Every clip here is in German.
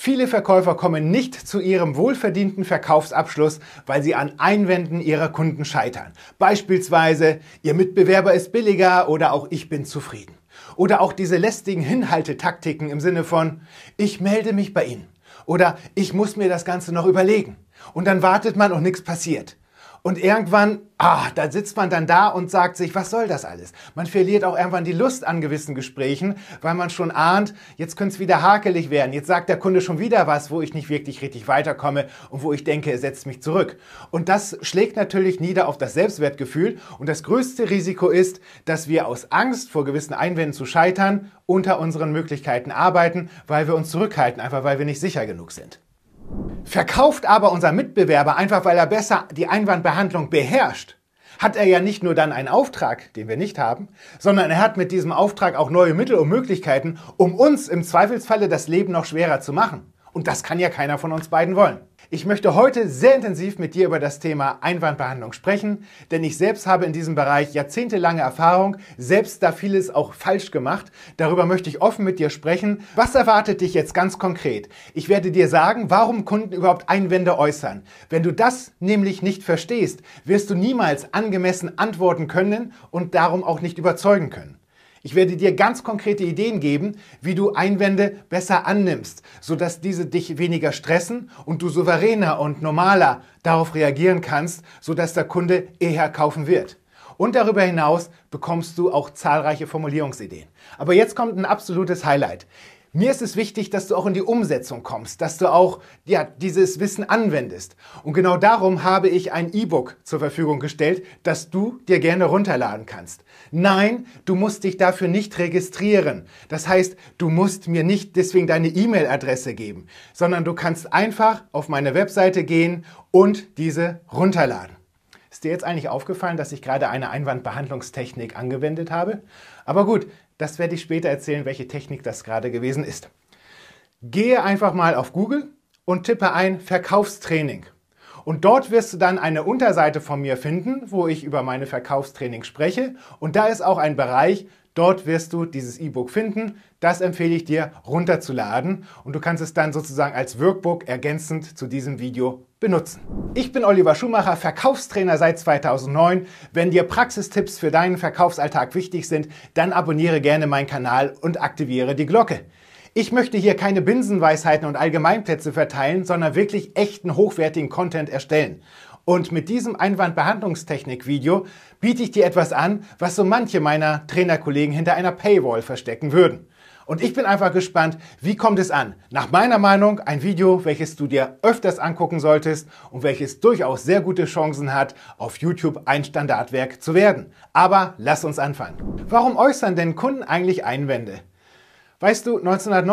Viele Verkäufer kommen nicht zu ihrem wohlverdienten Verkaufsabschluss, weil sie an Einwänden ihrer Kunden scheitern. Beispielsweise, ihr Mitbewerber ist billiger oder auch ich bin zufrieden. Oder auch diese lästigen Hinhaltetaktiken im Sinne von, ich melde mich bei Ihnen. Oder ich muss mir das Ganze noch überlegen. Und dann wartet man und nichts passiert. Und irgendwann, da sitzt man dann da und sagt sich, was soll das alles? Man verliert auch irgendwann die Lust an gewissen Gesprächen, weil man schon ahnt, jetzt könnte es wieder hakelig werden. Jetzt sagt der Kunde schon wieder was, wo ich nicht wirklich richtig weiterkomme und wo ich denke, er setzt mich zurück. Und das schlägt natürlich nieder auf das Selbstwertgefühl. Und das größte Risiko ist, dass wir aus Angst vor gewissen Einwänden zu scheitern unter unseren Möglichkeiten arbeiten, weil wir uns zurückhalten, einfach weil wir nicht sicher genug sind. Verkauft aber unser Mitbewerber einfach, weil er besser die Einwandbehandlung beherrscht, hat er ja nicht nur dann einen Auftrag, den wir nicht haben, sondern er hat mit diesem Auftrag auch neue Mittel und Möglichkeiten, um uns im Zweifelsfalle das Leben noch schwerer zu machen. Und das kann ja keiner von uns beiden wollen. Ich möchte heute sehr intensiv mit dir über das Thema Einwandbehandlung sprechen, denn ich selbst habe in diesem Bereich jahrzehntelange Erfahrung, selbst da vieles auch falsch gemacht. Darüber möchte ich offen mit dir sprechen. Was erwartet dich jetzt ganz konkret? Ich werde dir sagen, warum Kunden überhaupt Einwände äußern. Wenn du das nämlich nicht verstehst, wirst du niemals angemessen antworten können und darum auch nicht überzeugen können. Ich werde dir ganz konkrete Ideen geben, wie du Einwände besser annimmst, sodass diese dich weniger stressen und du souveräner und normaler darauf reagieren kannst, sodass der Kunde eher kaufen wird. Und darüber hinaus bekommst du auch zahlreiche Formulierungsideen. Aber jetzt kommt ein absolutes Highlight. Mir ist es wichtig, dass du auch in die Umsetzung kommst, dass du auch dieses Wissen anwendest. Und genau darum habe ich ein E-Book zur Verfügung gestellt, das du dir gerne runterladen kannst. Nein, du musst dich dafür nicht registrieren. Das heißt, du musst mir nicht deswegen deine E-Mail-Adresse geben, sondern du kannst einfach auf meine Webseite gehen und diese runterladen. Ist dir jetzt eigentlich aufgefallen, dass ich gerade eine Einwandbehandlungstechnik angewendet habe? Aber gut, das werde ich später erzählen, welche Technik das gerade gewesen ist. Gehe einfach mal auf Google und tippe ein Verkaufstraining. Und dort wirst du dann eine Unterseite von mir finden, wo ich über meine Verkaufstraining spreche. Und da ist auch ein Bereich, dort wirst du dieses E-Book finden. Das empfehle ich dir runterzuladen. Und du kannst es dann sozusagen als Workbook ergänzend zu diesem Video benutzen. Ich bin Oliver Schumacher, Verkaufstrainer seit 2009. Wenn dir Praxistipps für deinen Verkaufsalltag wichtig sind, dann abonniere gerne meinen Kanal und aktiviere die Glocke. Ich möchte hier keine Binsenweisheiten und Allgemeinplätze verteilen, sondern wirklich echten, hochwertigen Content erstellen. Und mit diesem Einwandbehandlungstechnik-Video biete ich dir etwas an, was so manche meiner Trainerkollegen hinter einer Paywall verstecken würden. Und ich bin einfach gespannt, wie kommt es an? Nach meiner Meinung ein Video, welches du dir öfters angucken solltest und welches durchaus sehr gute Chancen hat, auf YouTube ein Standardwerk zu werden. Aber lass uns anfangen. Warum äußern denn Kunden eigentlich Einwände? Weißt du,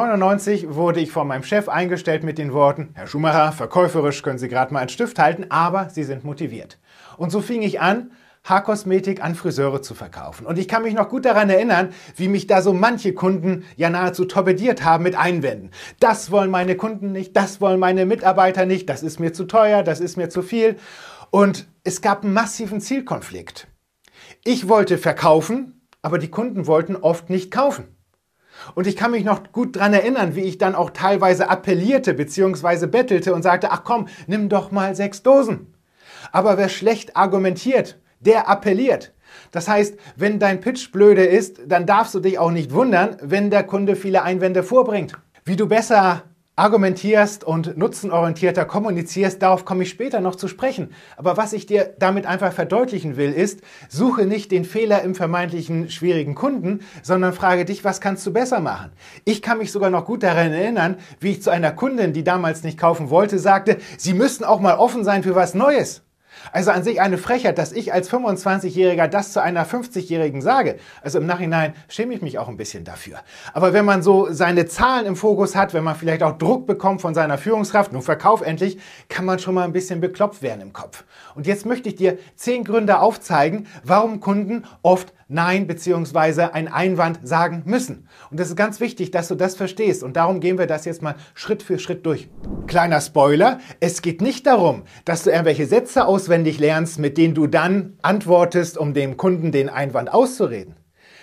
1999 wurde ich von meinem Chef eingestellt mit den Worten, Herr Schumacher, verkäuferisch können Sie gerade mal einen Stift halten, aber Sie sind motiviert. Und so fing ich an, Haarkosmetik an Friseure zu verkaufen. Und ich kann mich noch gut daran erinnern, wie mich da so manche Kunden ja nahezu torpediert haben mit Einwänden. Das wollen meine Kunden nicht, das wollen meine Mitarbeiter nicht, das ist mir zu teuer, das ist mir zu viel. Und es gab einen massiven Zielkonflikt. Ich wollte verkaufen, aber die Kunden wollten oft nicht kaufen. Und ich kann mich noch gut daran erinnern, wie ich dann auch teilweise appellierte bzw. bettelte und sagte, ach komm, nimm doch mal 6 Dosen. Aber wer schlecht argumentiert, der appelliert. Das heißt, wenn dein Pitch blöde ist, dann darfst du dich auch nicht wundern, wenn der Kunde viele Einwände vorbringt. Wie du besser argumentierst und nutzenorientierter kommunizierst, darauf komme ich später noch zu sprechen. Aber was ich dir damit einfach verdeutlichen will, ist, suche nicht den Fehler im vermeintlichen schwierigen Kunden, sondern frage dich, was kannst du besser machen? Ich kann mich sogar noch gut daran erinnern, wie ich zu einer Kundin, die damals nicht kaufen wollte, sagte, Sie müssten auch mal offen sein für was Neues. Also an sich eine Frechheit, dass ich als 25-Jähriger das zu einer 50-Jährigen sage. Also im Nachhinein schäme ich mich auch ein bisschen dafür. Aber wenn man so seine Zahlen im Fokus hat, wenn man vielleicht auch Druck bekommt von seiner Führungskraft, nun verkauf endlich, kann man schon mal ein bisschen bekloppt werden im Kopf. Und jetzt möchte ich dir 10 Gründe aufzeigen, warum Kunden oft Nein bzw. einen Einwand sagen müssen. Und das ist ganz wichtig, dass du das verstehst. Und darum gehen wir das jetzt mal Schritt für Schritt durch. Kleiner Spoiler, es geht nicht darum, dass du irgendwelche Sätze auswendig lernst, mit denen du dann antwortest, um dem Kunden den Einwand auszureden.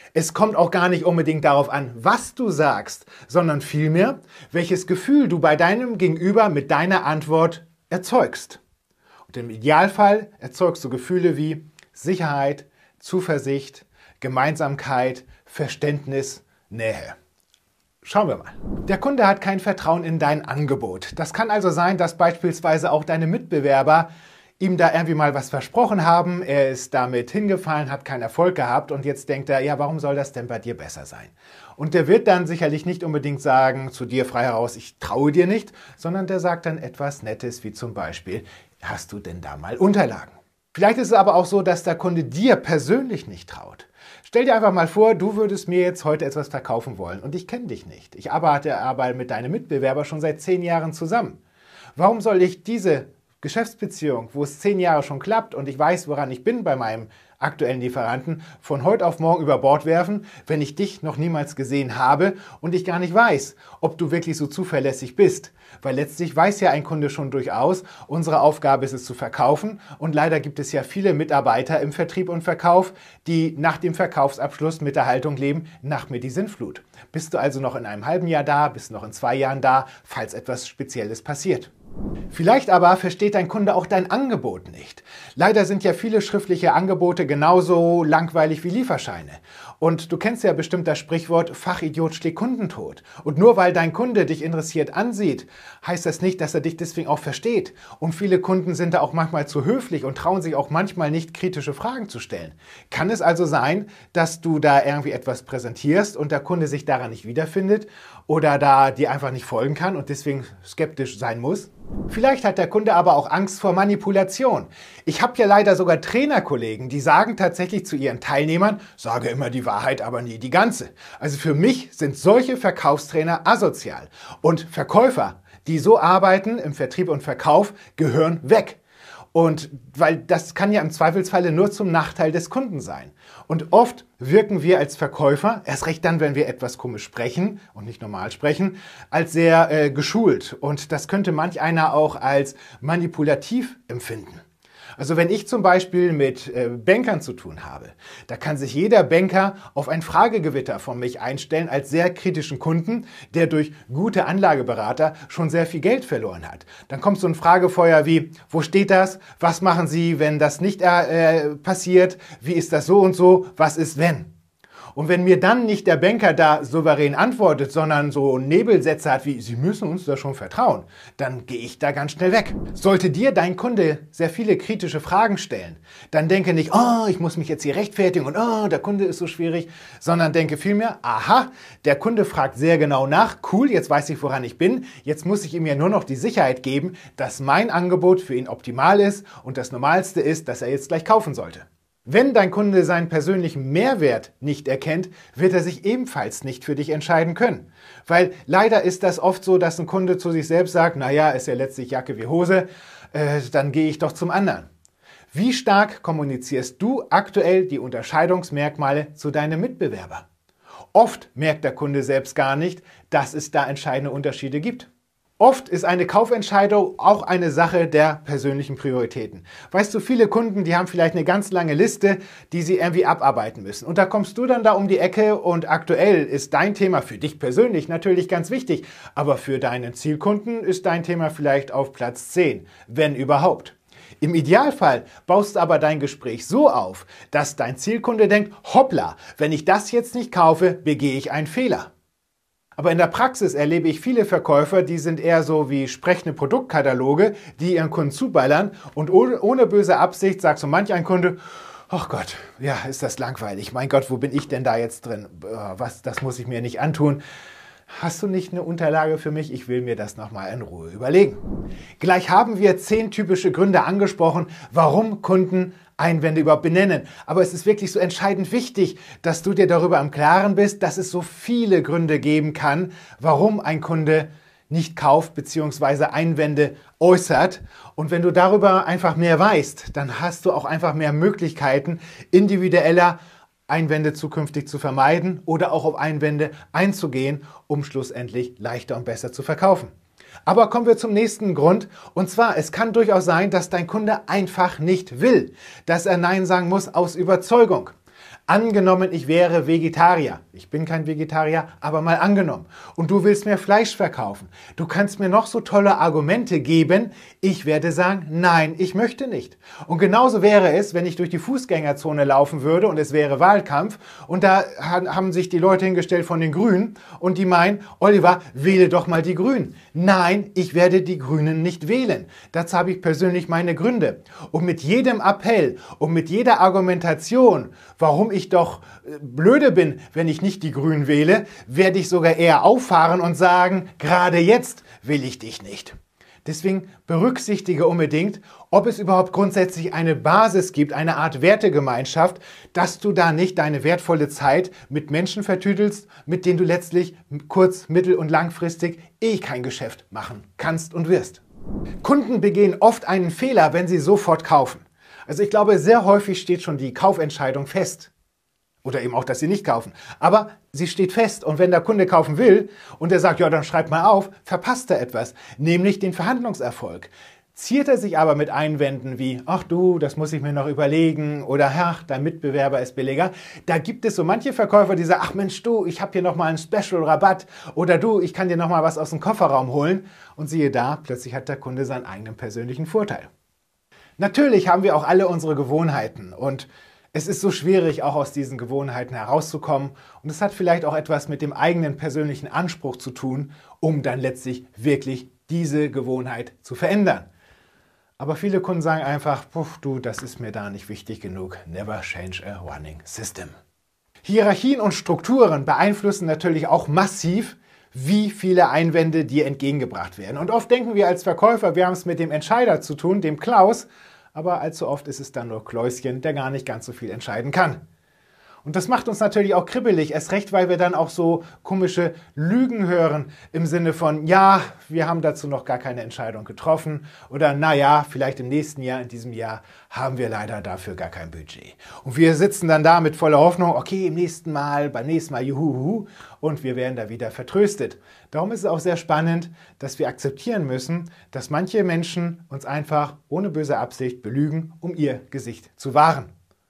Es kommt auch gar nicht unbedingt darauf an, was du sagst, sondern vielmehr, welches Gefühl du bei deinem Gegenüber mit deiner Antwort erzeugst. Und im Idealfall erzeugst du Gefühle wie Sicherheit, Zuversicht, Gemeinsamkeit, Verständnis, Nähe. Schauen wir mal. Der Kunde hat kein Vertrauen in dein Angebot. Das kann also sein, dass beispielsweise auch deine Mitbewerber ihm da irgendwie mal was versprochen haben, er ist damit hingefallen, hat keinen Erfolg gehabt und jetzt denkt er, ja, warum soll das denn bei dir besser sein? Und der wird dann sicherlich nicht unbedingt sagen, zu dir frei heraus, ich traue dir nicht, sondern der sagt dann etwas Nettes, wie zum Beispiel, hast du denn da mal Unterlagen? Vielleicht ist es aber auch so, dass der Kunde dir persönlich nicht traut. Stell dir einfach mal vor, du würdest mir jetzt heute etwas verkaufen wollen und ich kenne dich nicht. Ich arbeite aber mit deinem Mitbewerber schon seit 10 Jahren zusammen. Warum soll ich diese Geschäftsbeziehung, wo es 10 Jahre schon klappt und ich weiß, woran ich bin bei meinem aktuellen Lieferanten, von heute auf morgen über Bord werfen, wenn ich dich noch niemals gesehen habe und ich gar nicht weiß, ob du wirklich so zuverlässig bist? Weil letztlich weiß ja ein Kunde schon durchaus, unsere Aufgabe ist es zu verkaufen und leider gibt es ja viele Mitarbeiter im Vertrieb und Verkauf, die nach dem Verkaufsabschluss mit der Haltung leben, nach mir die Sinnflut. Bist du also noch in einem halben Jahr da, bist du noch in 2 Jahren da, falls etwas Spezielles passiert? Vielleicht aber versteht dein Kunde auch dein Angebot nicht. Leider sind ja viele schriftliche Angebote genauso langweilig wie Lieferscheine. Und du kennst ja bestimmt das Sprichwort, Fachidiot schlägt Kunden tot. Und nur weil dein Kunde dich interessiert ansieht, heißt das nicht, dass er dich deswegen auch versteht. Und viele Kunden sind da auch manchmal zu höflich und trauen sich auch manchmal nicht, kritische Fragen zu stellen. Kann es also sein, dass du da irgendwie etwas präsentierst und der Kunde sich daran nicht wiederfindet oder da dir einfach nicht folgen kann und deswegen skeptisch sein muss? Vielleicht hat der Kunde aber auch Angst vor Manipulation. Ich habe ja leider sogar Trainerkollegen, die sagen tatsächlich zu ihren Teilnehmern, sage immer die Wahrheit, aber nie die ganze. Also für mich sind solche Verkaufstrainer asozial. Und Verkäufer, die so arbeiten im Vertrieb und Verkauf, gehören weg. Und weil das kann ja im Zweifelsfalle nur zum Nachteil des Kunden sein. Und oft wirken wir als Verkäufer, erst recht dann, wenn wir etwas komisch sprechen und nicht normal sprechen, als sehr geschult. Und das könnte manch einer auch als manipulativ empfinden. Also wenn ich zum Beispiel mit Bankern zu tun habe, da kann sich jeder Banker auf ein Fragegewitter von mich einstellen als sehr kritischen Kunden, der durch gute Anlageberater schon sehr viel Geld verloren hat. Dann kommt so ein Fragefeuer wie, wo steht das? Was machen Sie, wenn das nicht passiert? Wie ist das so und so? Was ist wenn? Und wenn mir dann nicht der Banker da souverän antwortet, sondern so Nebelsätze hat wie, Sie müssen uns da schon vertrauen, dann gehe ich da ganz schnell weg. Sollte dir dein Kunde sehr viele kritische Fragen stellen, dann denke nicht, oh, ich muss mich jetzt hier rechtfertigen und oh, der Kunde ist so schwierig, sondern denke vielmehr, aha, der Kunde fragt sehr genau nach, cool, jetzt weiß ich, woran ich bin, jetzt muss ich ihm ja nur noch die Sicherheit geben, dass mein Angebot für ihn optimal ist und das Normalste ist, dass er jetzt gleich kaufen sollte. Wenn dein Kunde seinen persönlichen Mehrwert nicht erkennt, wird er sich ebenfalls nicht für dich entscheiden können. Weil leider ist das oft so, dass ein Kunde zu sich selbst sagt, naja, ist ja letztlich Jacke wie Hose, dann gehe ich doch zum anderen. Wie stark kommunizierst du aktuell die Unterscheidungsmerkmale zu deinem Mitbewerber? Oft merkt der Kunde selbst gar nicht, dass es da entscheidende Unterschiede gibt. Oft ist eine Kaufentscheidung auch eine Sache der persönlichen Prioritäten. Weißt du, viele Kunden, die haben vielleicht eine ganz lange Liste, die sie irgendwie abarbeiten müssen. Und da kommst du dann da um die Ecke und aktuell ist dein Thema für dich persönlich natürlich ganz wichtig. Aber für deinen Zielkunden ist dein Thema vielleicht auf Platz 10, wenn überhaupt. Im Idealfall baust du aber dein Gespräch so auf, dass dein Zielkunde denkt, hoppla, wenn ich das jetzt nicht kaufe, begehe ich einen Fehler. Aber in der Praxis erlebe ich viele Verkäufer, die sind eher so wie sprechende Produktkataloge, die ihren Kunden zuballern und ohne böse Absicht sagt so manch ein Kunde, ach Gott, ja, ist das langweilig. Mein Gott, wo bin ich denn da jetzt drin? Das muss ich mir nicht antun. Hast du nicht eine Unterlage für mich? Ich will mir das nochmal in Ruhe überlegen. Gleich haben wir 10 typische Gründe angesprochen, warum Kunden Einwände überhaupt benennen. Aber es ist wirklich so entscheidend wichtig, dass du dir darüber im Klaren bist, dass es so viele Gründe geben kann, warum ein Kunde nicht kauft bzw. Einwände äußert. Und wenn du darüber einfach mehr weißt, dann hast du auch einfach mehr Möglichkeiten, individueller Einwände zukünftig zu vermeiden oder auch auf Einwände einzugehen, um schlussendlich leichter und besser zu verkaufen. Aber kommen wir zum nächsten Grund. Und zwar, es kann durchaus sein, dass dein Kunde einfach nicht will, dass er Nein sagen muss aus Überzeugung. Angenommen, ich wäre Vegetarier. Ich bin kein Vegetarier, aber mal angenommen. Und du willst mir Fleisch verkaufen. Du kannst mir noch so tolle Argumente geben. Ich werde sagen, nein, ich möchte nicht. Und genauso wäre es, wenn ich durch die Fußgängerzone laufen würde und es wäre Wahlkampf und da haben sich die Leute hingestellt von den Grünen und die meinen, Oliver, wähle doch mal die Grünen. Nein, ich werde die Grünen nicht wählen. Dazu habe ich persönlich meine Gründe. Und mit jedem Appell und mit jeder Argumentation, warum ich doch blöde bin, wenn ich nicht die Grünen wähle, werde ich sogar eher auffahren und sagen, gerade jetzt will ich dich nicht. Deswegen berücksichtige unbedingt, ob es überhaupt grundsätzlich eine Basis gibt, eine Art Wertegemeinschaft, dass du da nicht deine wertvolle Zeit mit Menschen vertüdelst, mit denen du letztlich kurz-, mittel- und langfristig kein Geschäft machen kannst und wirst. Kunden begehen oft einen Fehler, wenn sie sofort kaufen. Also ich glaube, sehr häufig steht schon die Kaufentscheidung fest. Oder eben auch, dass sie nicht kaufen. Aber sie steht fest und wenn der Kunde kaufen will und er sagt, ja, dann schreib mal auf, verpasst er etwas, nämlich den Verhandlungserfolg. Ziert er sich aber mit Einwänden wie, ach du, das muss ich mir noch überlegen oder ach, dein Mitbewerber ist billiger, da gibt es so manche Verkäufer, die sagen, ach Mensch du, ich habe hier nochmal einen Special-Rabatt oder du, ich kann dir nochmal was aus dem Kofferraum holen und siehe da, plötzlich hat der Kunde seinen eigenen persönlichen Vorteil. Natürlich haben wir auch alle unsere Gewohnheiten und es ist so schwierig, auch aus diesen Gewohnheiten herauszukommen und es hat vielleicht auch etwas mit dem eigenen persönlichen Anspruch zu tun, um dann letztlich wirklich diese Gewohnheit zu verändern. Aber viele Kunden sagen einfach, du, das ist mir da nicht wichtig genug. Never change a running system. Hierarchien und Strukturen beeinflussen natürlich auch massiv, wie viele Einwände dir entgegengebracht werden. Und oft denken wir als Verkäufer, wir haben es mit dem Entscheider zu tun, dem Klaus, aber allzu oft ist es dann nur Kläuschen, der gar nicht ganz so viel entscheiden kann. Und das macht uns natürlich auch kribbelig, erst recht, weil wir dann auch so komische Lügen hören im Sinne von, ja, wir haben dazu noch gar keine Entscheidung getroffen oder naja, vielleicht im nächsten Jahr, in diesem Jahr haben wir leider dafür gar kein Budget. Und wir sitzen dann da mit voller Hoffnung, okay, beim nächsten Mal, juhu, und wir werden da wieder vertröstet. Darum ist es auch sehr spannend, dass wir akzeptieren müssen, dass manche Menschen uns einfach ohne böse Absicht belügen, um ihr Gesicht zu wahren.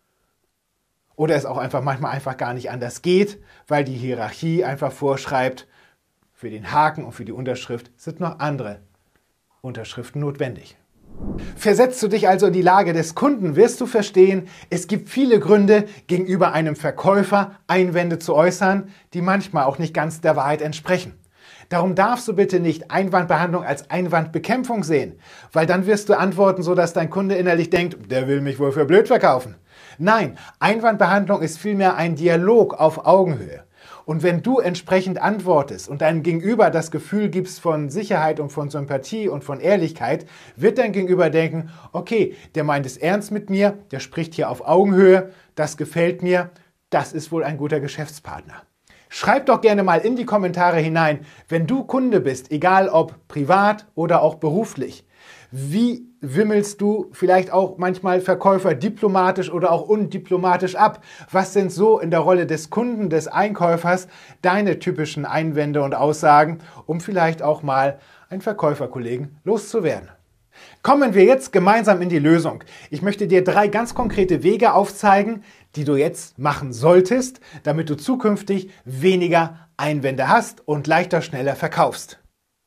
Oder es auch manchmal gar nicht anders geht, weil die Hierarchie einfach vorschreibt, für den Haken und für die Unterschrift sind noch andere Unterschriften notwendig. Versetzt du dich also in die Lage des Kunden, wirst du verstehen, es gibt viele Gründe, gegenüber einem Verkäufer Einwände zu äußern, die manchmal auch nicht ganz der Wahrheit entsprechen. Darum darfst du bitte nicht Einwandbehandlung als Einwandbekämpfung sehen, weil dann wirst du antworten, sodass dein Kunde innerlich denkt, der will mich wohl für blöd verkaufen. Nein, Einwandbehandlung ist vielmehr ein Dialog auf Augenhöhe. Und wenn du entsprechend antwortest und deinem Gegenüber das Gefühl gibst von Sicherheit und von Sympathie und von Ehrlichkeit, wird dein Gegenüber denken, okay, der meint es ernst mit mir, der spricht hier auf Augenhöhe, das gefällt mir, das ist wohl ein guter Geschäftspartner. Schreib doch gerne mal in die Kommentare hinein, wenn du Kunde bist, egal ob privat oder auch beruflich. Wie wimmelst du vielleicht auch manchmal Verkäufer diplomatisch oder auch undiplomatisch ab? Was sind so in der Rolle des Kunden, des Einkäufers deine typischen Einwände und Aussagen, um vielleicht auch mal einen Verkäuferkollegen loszuwerden? Kommen wir jetzt gemeinsam in die Lösung. Ich möchte dir 3 ganz konkrete Wege aufzeigen, die du jetzt machen solltest, damit du zukünftig weniger Einwände hast und leichter, schneller verkaufst.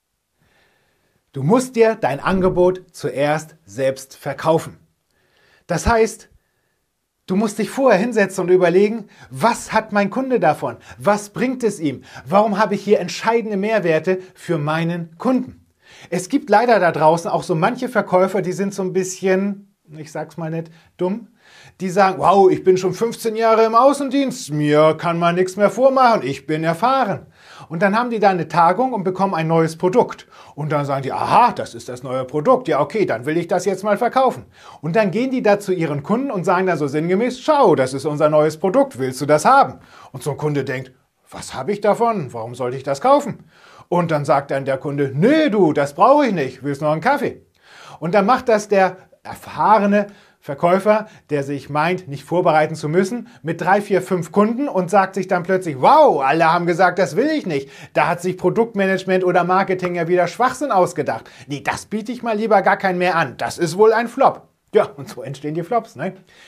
Du musst dir dein Angebot zuerst selbst verkaufen. Das heißt, du musst dich vorher hinsetzen und überlegen, was hat mein Kunde davon? Was bringt es ihm? Warum habe ich hier entscheidende Mehrwerte für meinen Kunden? Es gibt leider da draußen auch so manche Verkäufer, die sind so ein bisschen, ich sag's mal nicht, dumm. Die sagen, wow, ich bin schon 15 Jahre im Außendienst, mir kann man nichts mehr vormachen, ich bin erfahren. Und dann haben die da eine Tagung und bekommen ein neues Produkt. Und dann sagen die, aha, das ist das neue Produkt, ja okay, dann will ich das jetzt mal verkaufen. Und dann gehen die da zu ihren Kunden und sagen dann so sinngemäß, schau, das ist unser neues Produkt, willst du das haben? Und so ein Kunde denkt, was habe ich davon, warum sollte ich das kaufen? Und dann sagt dann der Kunde, nee du, das brauche ich nicht, willst noch einen Kaffee? Und dann macht das der erfahrene Verkäufer, der sich meint, nicht vorbereiten zu müssen, mit 3, 4, 5 Kunden und sagt sich dann plötzlich, wow, alle haben gesagt, das will ich nicht. Da hat sich Produktmanagement oder Marketing ja wieder Schwachsinn ausgedacht. Nee, das biete ich mal lieber gar keinen mehr an. Das ist wohl ein Flop. Ja, und so entstehen die Flops, ne?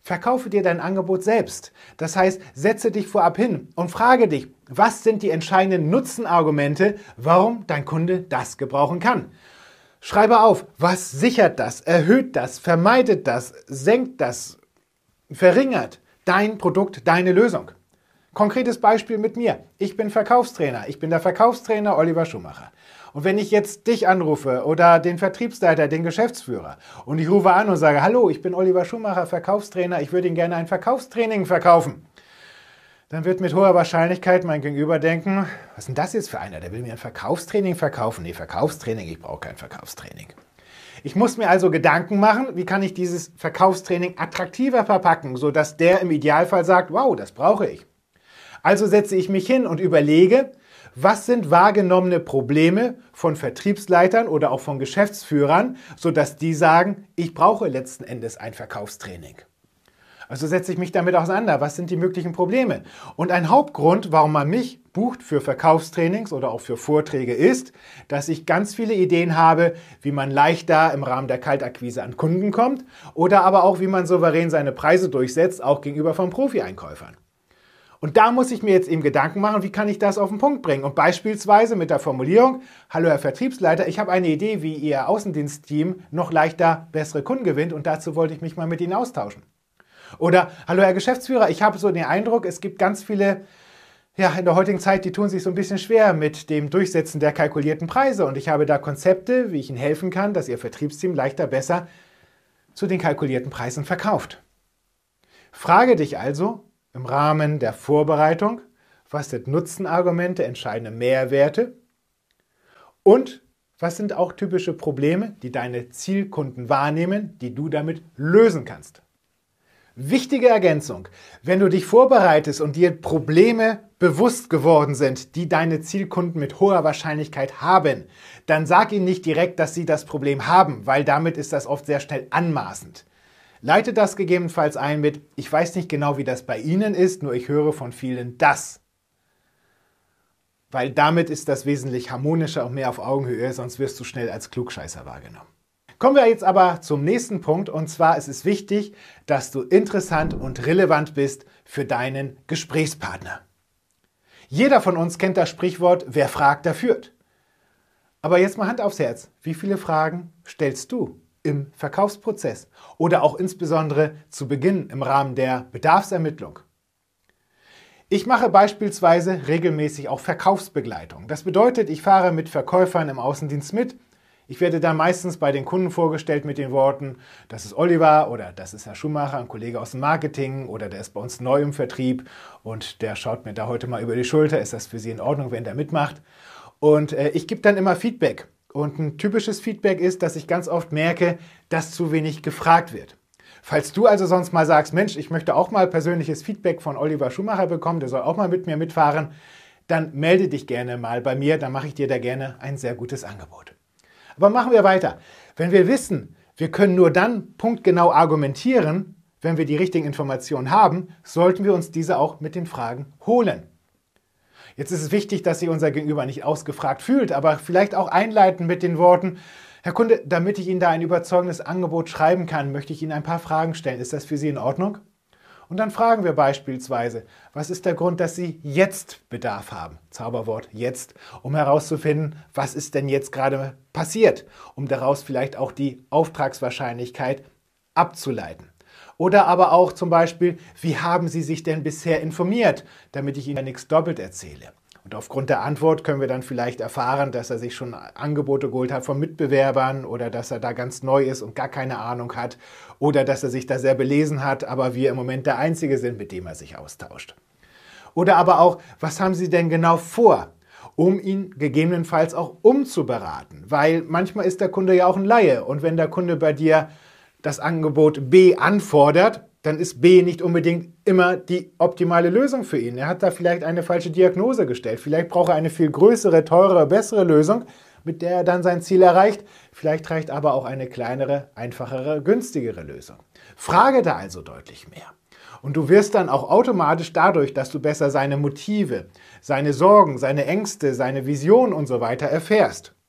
Verkaufe dir dein Angebot selbst. Das heißt, setze dich vorab hin und frage dich, was sind die entscheidenden Nutzenargumente, warum dein Kunde das gebrauchen kann. Schreibe auf, was sichert das, erhöht das, vermeidet das, senkt das, verringert dein Produkt, deine Lösung. Konkretes Beispiel mit mir. Ich bin Verkaufstrainer. Ich bin der Verkaufstrainer Oliver Schumacher. Und wenn ich jetzt dich anrufe oder den Vertriebsleiter, den Geschäftsführer und ich rufe an und sage, hallo, ich bin Oliver Schumacher, Verkaufstrainer, ich würde Ihnen gerne ein Verkaufstraining verkaufen, dann wird mit hoher Wahrscheinlichkeit mein Gegenüber denken, was ist denn das jetzt für einer, der will mir ein Verkaufstraining verkaufen? Nee, Verkaufstraining, ich brauche kein Verkaufstraining. Ich muss mir also Gedanken machen, wie kann ich dieses Verkaufstraining attraktiver verpacken, sodass der im Idealfall sagt, wow, das brauche ich. Also setze ich mich hin und überlege, was sind wahrgenommene Probleme von Vertriebsleitern oder auch von Geschäftsführern, sodass die sagen, ich brauche letzten Endes ein Verkaufstraining. Also setze ich mich damit auseinander, was sind die möglichen Probleme? Und ein Hauptgrund, warum man mich bucht für Verkaufstrainings oder auch für Vorträge ist, dass ich ganz viele Ideen habe, wie man leichter im Rahmen der Kaltakquise an Kunden kommt oder aber auch, wie man souverän seine Preise durchsetzt, auch gegenüber von Profi-Einkäufern. Und da muss ich mir jetzt eben Gedanken machen, wie kann ich das auf den Punkt bringen? Und beispielsweise mit der Formulierung, hallo Herr Vertriebsleiter, ich habe eine Idee, wie Ihr Außendienstteam noch leichter bessere Kunden gewinnt und dazu wollte ich mich mal mit Ihnen austauschen. Oder, hallo Herr Geschäftsführer, ich habe so den Eindruck, es gibt ganz viele, in der heutigen Zeit, die tun sich so ein bisschen schwer mit dem Durchsetzen der kalkulierten Preise und ich habe da Konzepte, wie ich Ihnen helfen kann, dass Ihr Vertriebsteam leichter besser zu den kalkulierten Preisen verkauft. Frage dich also, im Rahmen der Vorbereitung, was sind Nutzenargumente, entscheidende Mehrwerte und was sind auch typische Probleme, die deine Zielkunden wahrnehmen, die du damit lösen kannst. Wichtige Ergänzung, wenn du dich vorbereitest und dir Probleme bewusst geworden sind, die deine Zielkunden mit hoher Wahrscheinlichkeit haben, dann sag ihnen nicht direkt, dass sie das Problem haben, weil damit ist das oft sehr schnell anmaßend. Leite das gegebenenfalls ein mit, ich weiß nicht genau, wie das bei Ihnen ist, nur ich höre von vielen das. Weil damit ist das wesentlich harmonischer und mehr auf Augenhöhe, sonst wirst du schnell als Klugscheißer wahrgenommen. Kommen wir jetzt aber zum nächsten Punkt und zwar ist es wichtig, dass du interessant und relevant bist für deinen Gesprächspartner. Jeder von uns kennt das Sprichwort, wer fragt, der führt. Aber jetzt mal Hand aufs Herz, wie viele Fragen stellst du im Verkaufsprozess oder auch insbesondere zu Beginn im Rahmen der Bedarfsermittlung? Ich mache beispielsweise regelmäßig auch Verkaufsbegleitung. Das bedeutet, ich fahre mit Verkäufern im Außendienst mit. Ich werde dann meistens bei den Kunden vorgestellt mit den Worten, das ist Oliver oder das ist Herr Schumacher, ein Kollege aus dem Marketing oder der ist bei uns neu im Vertrieb und der schaut mir da heute mal über die Schulter, ist das für Sie in Ordnung, wenn der mitmacht? Und ich gebe dann immer Feedback. Und ein typisches Feedback ist, dass ich ganz oft merke, dass zu wenig gefragt wird. Falls du also sonst mal sagst, Mensch, ich möchte auch mal persönliches Feedback von Oliver Schumacher bekommen, der soll auch mal mit mir mitfahren, dann melde dich gerne mal bei mir, dann mache ich dir da gerne ein sehr gutes Angebot. Aber machen wir weiter. Wenn wir wissen, wir können nur dann punktgenau argumentieren, wenn wir die richtigen Informationen haben, sollten wir uns diese auch mit den Fragen holen. Jetzt ist es wichtig, dass sich unser Gegenüber nicht ausgefragt fühlt, aber vielleicht auch einleiten mit den Worten, Herr Kunde, damit ich Ihnen da ein überzeugendes Angebot schreiben kann, möchte ich Ihnen ein paar Fragen stellen. Ist das für Sie in Ordnung? Und dann fragen wir beispielsweise, was ist der Grund, dass Sie jetzt Bedarf haben? Zauberwort jetzt, um herauszufinden, was ist denn jetzt gerade passiert, um daraus vielleicht auch die Auftragswahrscheinlichkeit abzuleiten. Oder aber auch zum Beispiel, wie haben Sie sich denn bisher informiert, damit ich Ihnen nichts doppelt erzähle? Und aufgrund der Antwort können wir dann vielleicht erfahren, dass er sich schon Angebote geholt hat von Mitbewerbern oder dass er da ganz neu ist und gar keine Ahnung hat oder dass er sich da sehr belesen hat, aber wir im Moment der Einzige sind, mit dem er sich austauscht. Oder aber auch, was haben Sie denn genau vor, um ihn gegebenenfalls auch umzuberaten? Weil manchmal ist der Kunde ja auch ein Laie und wenn der Kunde bei dir das Angebot B anfordert, dann ist B nicht unbedingt immer die optimale Lösung für ihn. Er hat da vielleicht eine falsche Diagnose gestellt. Vielleicht braucht er eine viel größere, teurere, bessere Lösung, mit der er dann sein Ziel erreicht. Vielleicht reicht aber auch eine kleinere, einfachere, günstigere Lösung. Frage da also deutlich mehr. Und du wirst dann auch automatisch dadurch, dass du besser seine Motive, seine Sorgen, seine Ängste, seine Vision und so weiter erfährst.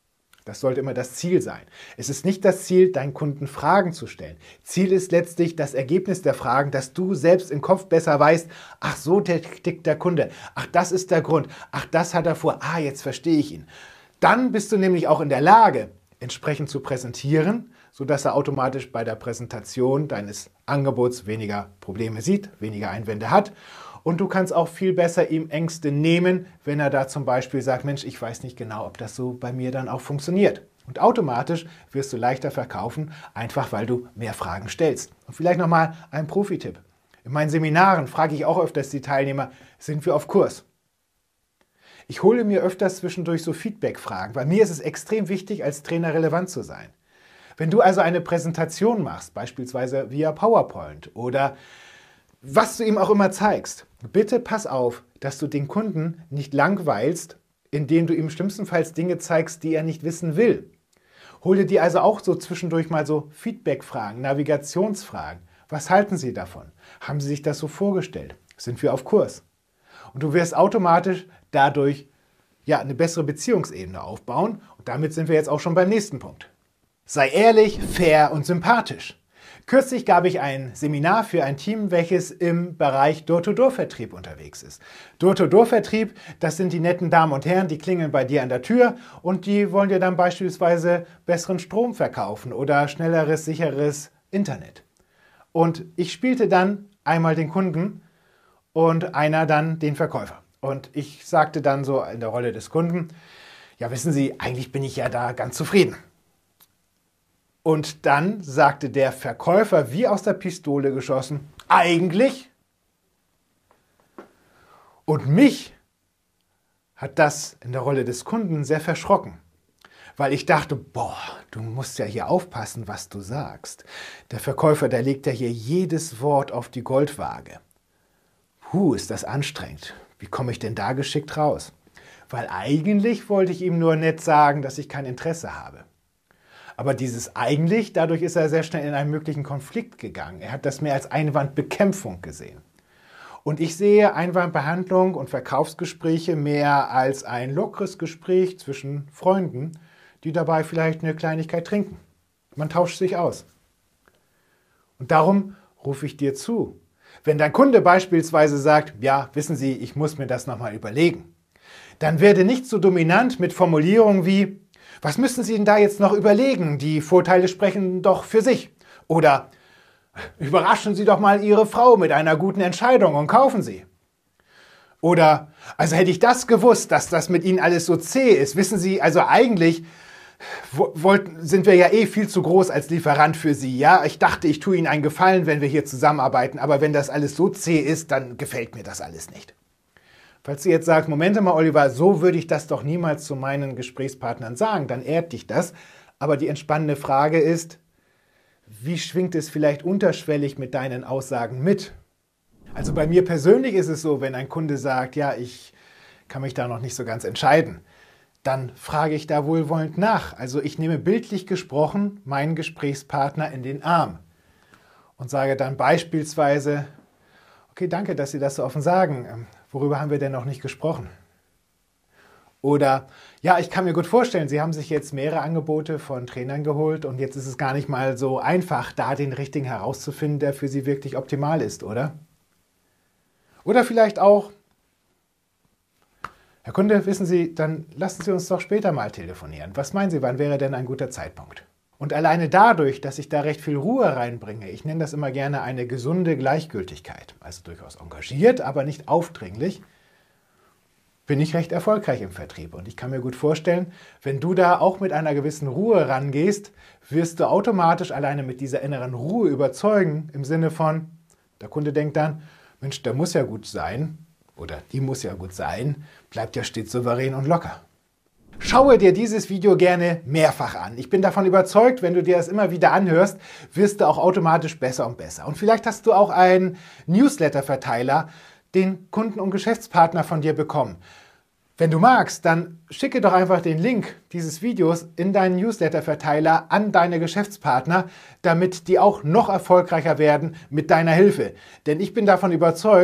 Das sollte immer das Ziel sein. Es ist nicht das Ziel, deinen Kunden Fragen zu stellen. Ziel ist letztlich das Ergebnis der Fragen, dass du selbst im Kopf besser weißt, ach so tickt der Kunde, ach das ist der Grund, ach das hat er vor, jetzt verstehe ich ihn. Dann bist du nämlich auch in der Lage, entsprechend zu präsentieren, sodass er automatisch bei der Präsentation deines Angebots weniger Probleme sieht, weniger Einwände hat. Und du kannst auch viel besser ihm Ängste nehmen, wenn er da zum Beispiel sagt, Mensch, ich weiß nicht genau, ob das so bei mir dann auch funktioniert. Und automatisch wirst du leichter verkaufen, einfach weil du mehr Fragen stellst. Und vielleicht nochmal ein Profi-Tipp. In meinen Seminaren frage ich auch öfters die Teilnehmer, sind wir auf Kurs? Ich hole mir öfters zwischendurch so Feedback-Fragen, weil mir ist es extrem wichtig, als Trainer relevant zu sein. Wenn du also eine Präsentation machst, beispielsweise via PowerPoint oder was du ihm auch immer zeigst, bitte pass auf, dass du den Kunden nicht langweilst, indem du ihm schlimmstenfalls Dinge zeigst, die er nicht wissen will. Hole dir also auch so zwischendurch mal so Feedback-Fragen, Navigationsfragen. Was halten Sie davon? Haben Sie sich das so vorgestellt? Sind wir auf Kurs? Und du wirst automatisch dadurch eine bessere Beziehungsebene aufbauen. Und damit sind wir jetzt auch schon beim nächsten Punkt. Sei ehrlich, fair und sympathisch. Kürzlich gab ich ein Seminar für ein Team, welches im Bereich Door-to-Door-Vertrieb unterwegs ist. Door-to-Door-Vertrieb, das sind die netten Damen und Herren, die klingeln bei dir an der Tür und die wollen dir dann beispielsweise besseren Strom verkaufen oder schnelleres, sicheres Internet. Und ich spielte dann einmal den Kunden und einer dann den Verkäufer. Und ich sagte dann so in der Rolle des Kunden, ja wissen Sie, eigentlich bin ich ja da ganz zufrieden. Und dann sagte der Verkäufer wie aus der Pistole geschossen, eigentlich? Und mich hat das in der Rolle des Kunden sehr verschrocken, weil ich dachte, du musst ja hier aufpassen, was du sagst. Der Verkäufer, der legt ja hier jedes Wort auf die Goldwaage. Ist das anstrengend. Wie komme ich denn da geschickt raus? Weil eigentlich wollte ich ihm nur nett sagen, dass ich kein Interesse habe. Aber dieses eigentlich, dadurch ist er sehr schnell in einen möglichen Konflikt gegangen. Er hat das mehr als Einwandbekämpfung gesehen. Und ich sehe Einwandbehandlung und Verkaufsgespräche mehr als ein lockeres Gespräch zwischen Freunden, die dabei vielleicht eine Kleinigkeit trinken. Man tauscht sich aus. Und darum rufe ich dir zu. Wenn dein Kunde beispielsweise sagt, ja, wissen Sie, ich muss mir das nochmal überlegen, dann werde nicht so dominant mit Formulierungen wie, was müssen Sie denn da jetzt noch überlegen? Die Vorteile sprechen doch für sich. Oder überraschen Sie doch mal Ihre Frau mit einer guten Entscheidung und kaufen Sie. Oder, also hätte ich das gewusst, dass das mit Ihnen alles so zäh ist. Wissen Sie, also eigentlich sind wir ja viel zu groß als Lieferant für Sie. Ja, ich dachte, ich tue Ihnen einen Gefallen, wenn wir hier zusammenarbeiten. Aber wenn das alles so zäh ist, dann gefällt mir das alles nicht. Falls du jetzt sagst, Moment mal, Oliver, so würde ich das doch niemals zu meinen Gesprächspartnern sagen, dann ehrt dich das. Aber die entspannende Frage ist, wie schwingt es vielleicht unterschwellig mit deinen Aussagen mit? Also bei mir persönlich ist es so, wenn ein Kunde sagt, ja, ich kann mich da noch nicht so ganz entscheiden, dann frage ich da wohlwollend nach. Also ich nehme bildlich gesprochen meinen Gesprächspartner in den Arm und sage dann beispielsweise, okay, danke, dass Sie das so offen sagen. Worüber haben wir denn noch nicht gesprochen? Oder, ja, ich kann mir gut vorstellen, Sie haben sich jetzt mehrere Angebote von Trainern geholt und jetzt ist es gar nicht mal so einfach, da den richtigen herauszufinden, der für Sie wirklich optimal ist, oder? Oder vielleicht auch, Herr Kunde, wissen Sie, dann lassen Sie uns doch später mal telefonieren. Was meinen Sie, wann wäre denn ein guter Zeitpunkt? Und alleine dadurch, dass ich da recht viel Ruhe reinbringe, ich nenne das immer gerne eine gesunde Gleichgültigkeit, also durchaus engagiert, aber nicht aufdringlich, bin ich recht erfolgreich im Vertrieb. Und ich kann mir gut vorstellen, wenn du da auch mit einer gewissen Ruhe rangehst, wirst du automatisch alleine mit dieser inneren Ruhe überzeugen, im Sinne von, der Kunde denkt dann, Mensch, der muss ja gut sein, oder die muss ja gut sein, bleibt ja stets souverän und locker. Schaue dir dieses Video gerne mehrfach an. Ich bin davon überzeugt, wenn du dir das immer wieder anhörst, wirst du auch automatisch besser und besser. Und vielleicht hast du auch einen Newsletter-Verteiler, den Kunden und Geschäftspartner von dir bekommen. Wenn du magst, dann schicke doch einfach den Link dieses Videos in deinen Newsletter-Verteiler an deine Geschäftspartner, damit die auch noch erfolgreicher werden mit deiner Hilfe. Denn ich bin davon überzeugt,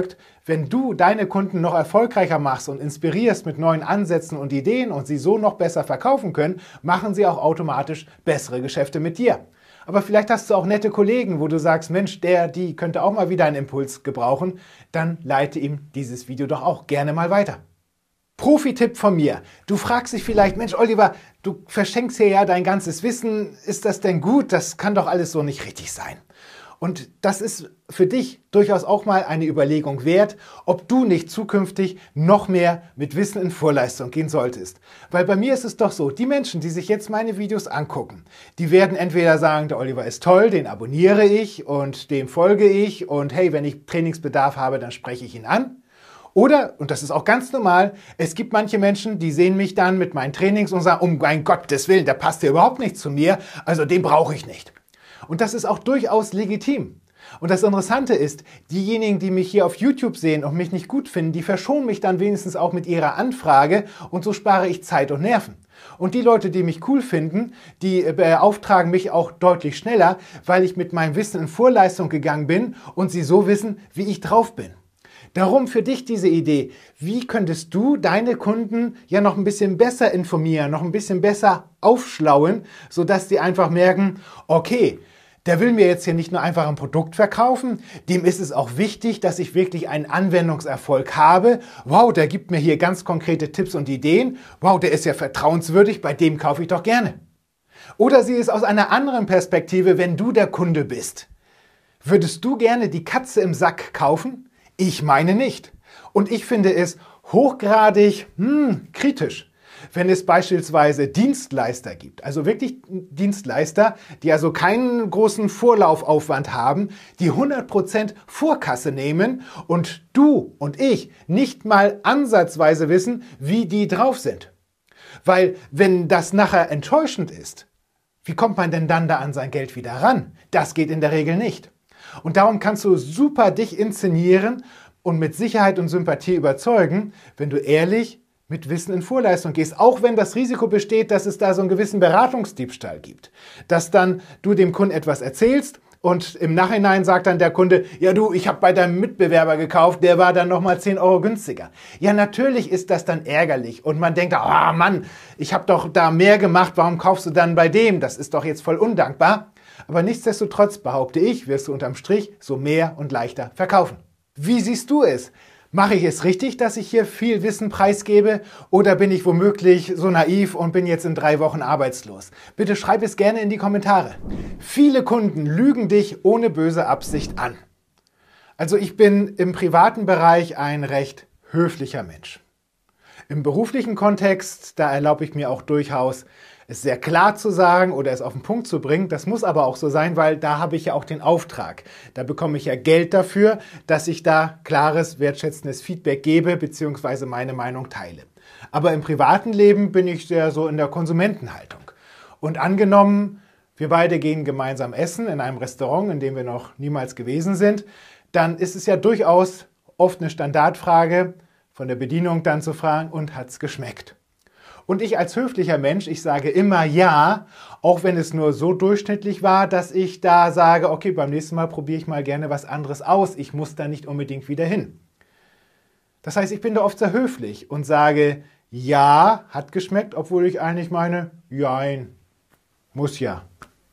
Wenn du deine Kunden noch erfolgreicher machst und inspirierst mit neuen Ansätzen und Ideen und sie so noch besser verkaufen können, machen sie auch automatisch bessere Geschäfte mit dir. Aber vielleicht hast du auch nette Kollegen, wo du sagst, Mensch, die könnte auch mal wieder einen Impuls gebrauchen. Dann leite ihm dieses Video doch auch gerne mal weiter. Profi-Tipp von mir. Du fragst dich vielleicht, Mensch Oliver, du verschenkst hier ja dein ganzes Wissen. Ist das denn gut? Das kann doch alles so nicht richtig sein. Und das ist für dich durchaus auch mal eine Überlegung wert, ob du nicht zukünftig noch mehr mit Wissen in Vorleistung gehen solltest. Weil bei mir ist es doch so, die Menschen, die sich jetzt meine Videos angucken, die werden entweder sagen, der Oliver ist toll, den abonniere ich und dem folge ich und hey, wenn ich Trainingsbedarf habe, dann spreche ich ihn an. Oder, und das ist auch ganz normal, es gibt manche Menschen, die sehen mich dann mit meinen Trainings und sagen, um mein Gottes Willen, der passt ja überhaupt nicht zu mir, also den brauche ich nicht. Und das ist auch durchaus legitim. Und das Interessante ist, diejenigen, die mich hier auf YouTube sehen und mich nicht gut finden, die verschonen mich dann wenigstens auch mit ihrer Anfrage und so spare ich Zeit und Nerven. Und die Leute, die mich cool finden, die beauftragen mich auch deutlich schneller, weil ich mit meinem Wissen in Vorleistung gegangen bin und sie so wissen, wie ich drauf bin. Darum für dich diese Idee, wie könntest du deine Kunden ja noch ein bisschen besser informieren, noch ein bisschen besser aufschlauen, sodass die einfach merken, okay, der will mir jetzt hier nicht nur einfach ein Produkt verkaufen, dem ist es auch wichtig, dass ich wirklich einen Anwendungserfolg habe. Wow, der gibt mir hier ganz konkrete Tipps und Ideen. Wow, der ist ja vertrauenswürdig, bei dem kaufe ich doch gerne. Oder sieh es aus einer anderen Perspektive, wenn du der Kunde bist. Würdest du gerne die Katze im Sack kaufen? Ich meine nicht. Und ich finde es hochgradig kritisch, wenn es beispielsweise Dienstleister gibt, also wirklich Dienstleister, die also keinen großen Vorlaufaufwand haben, die 100% Vorkasse nehmen und du und ich nicht mal ansatzweise wissen, wie die drauf sind. Weil wenn das nachher enttäuschend ist, wie kommt man denn dann da an sein Geld wieder ran? Das geht in der Regel nicht. Und darum kannst du super dich inszenieren und mit Sicherheit und Sympathie überzeugen, wenn du ehrlich mit Wissen in Vorleistung gehst, auch wenn das Risiko besteht, dass es da so einen gewissen Beratungsdiebstahl gibt. Dass dann du dem Kunden etwas erzählst und im Nachhinein sagt dann der Kunde, ja du, ich habe bei deinem Mitbewerber gekauft, der war dann nochmal 10 Euro günstiger. Ja, natürlich ist das dann ärgerlich und man denkt, ah Mann, ich habe doch da mehr gemacht, warum kaufst du dann bei dem? Das ist doch jetzt voll undankbar. Aber nichtsdestotrotz, behaupte ich, wirst du unterm Strich so mehr und leichter verkaufen. Wie siehst du es? Mache ich es richtig, dass ich hier viel Wissen preisgebe oder bin ich womöglich so naiv und bin jetzt in 3 Wochen arbeitslos? Bitte schreib es gerne in die Kommentare. Viele Kunden lügen dich ohne böse Absicht an. Also ich bin im privaten Bereich ein recht höflicher Mensch. Im beruflichen Kontext, da erlaube ich mir auch durchaus, es sehr klar zu sagen oder es auf den Punkt zu bringen. Das muss aber auch so sein, weil da habe ich ja auch den Auftrag. Da bekomme ich ja Geld dafür, dass ich da klares, wertschätzendes Feedback gebe bzw. meine Meinung teile. Aber im privaten Leben bin ich sehr so in der Konsumentenhaltung. Und angenommen, wir beide gehen gemeinsam essen in einem Restaurant, in dem wir noch niemals gewesen sind, dann ist es ja durchaus oft eine Standardfrage von der Bedienung dann zu fragen, und hat's geschmeckt? Und ich als höflicher Mensch, ich sage immer ja, auch wenn es nur so durchschnittlich war, dass ich da sage, okay, beim nächsten Mal probiere ich mal gerne was anderes aus. Ich muss da nicht unbedingt wieder hin. Das heißt, ich bin da oft sehr höflich und sage, ja, hat geschmeckt, obwohl ich eigentlich meine, jein, muss ja.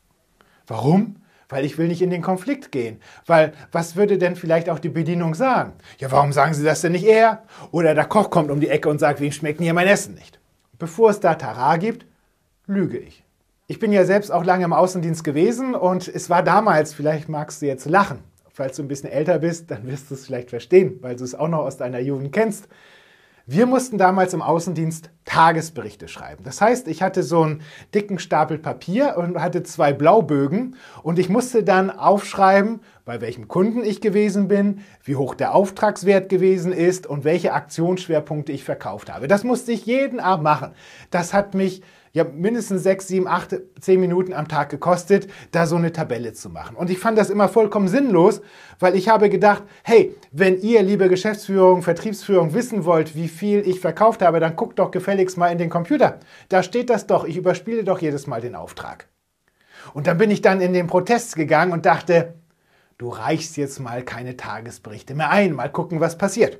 Warum? Weil ich will nicht in den Konflikt gehen. Weil, was würde denn vielleicht auch die Bedienung sagen? Ja, warum sagen Sie das denn nicht eher? Oder der Koch kommt um die Ecke und sagt, wem schmeckt denn hier mein Essen nicht? Bevor es da Tara gibt, lüge ich. Ich bin ja selbst auch lange im Außendienst gewesen und es war damals, vielleicht magst du jetzt lachen, falls du ein bisschen älter bist, dann wirst du es vielleicht verstehen, weil du es auch noch aus deiner Jugend kennst. Wir mussten damals im Außendienst Tagesberichte schreiben. Das heißt, ich hatte so einen dicken Stapel Papier und hatte 2 Blaubögen und ich musste dann aufschreiben, bei welchem Kunden ich gewesen bin, wie hoch der Auftragswert gewesen ist und welche Aktionsschwerpunkte ich verkauft habe. Das musste ich jeden Abend machen. Das hat mich ja mindestens 6, 7, 8, 10 Minuten am Tag gekostet, da so eine Tabelle zu machen. Und ich fand das immer vollkommen sinnlos, weil ich habe gedacht, hey, wenn ihr, liebe Geschäftsführung, Vertriebsführung, wissen wollt, wie viel ich verkauft habe, dann guckt doch gefälligst mal in den Computer. Da steht das doch, ich überspiele doch jedes Mal den Auftrag. Und dann bin ich dann in den Protest gegangen und dachte, du reichst jetzt mal keine Tagesberichte mehr ein, mal gucken, was passiert.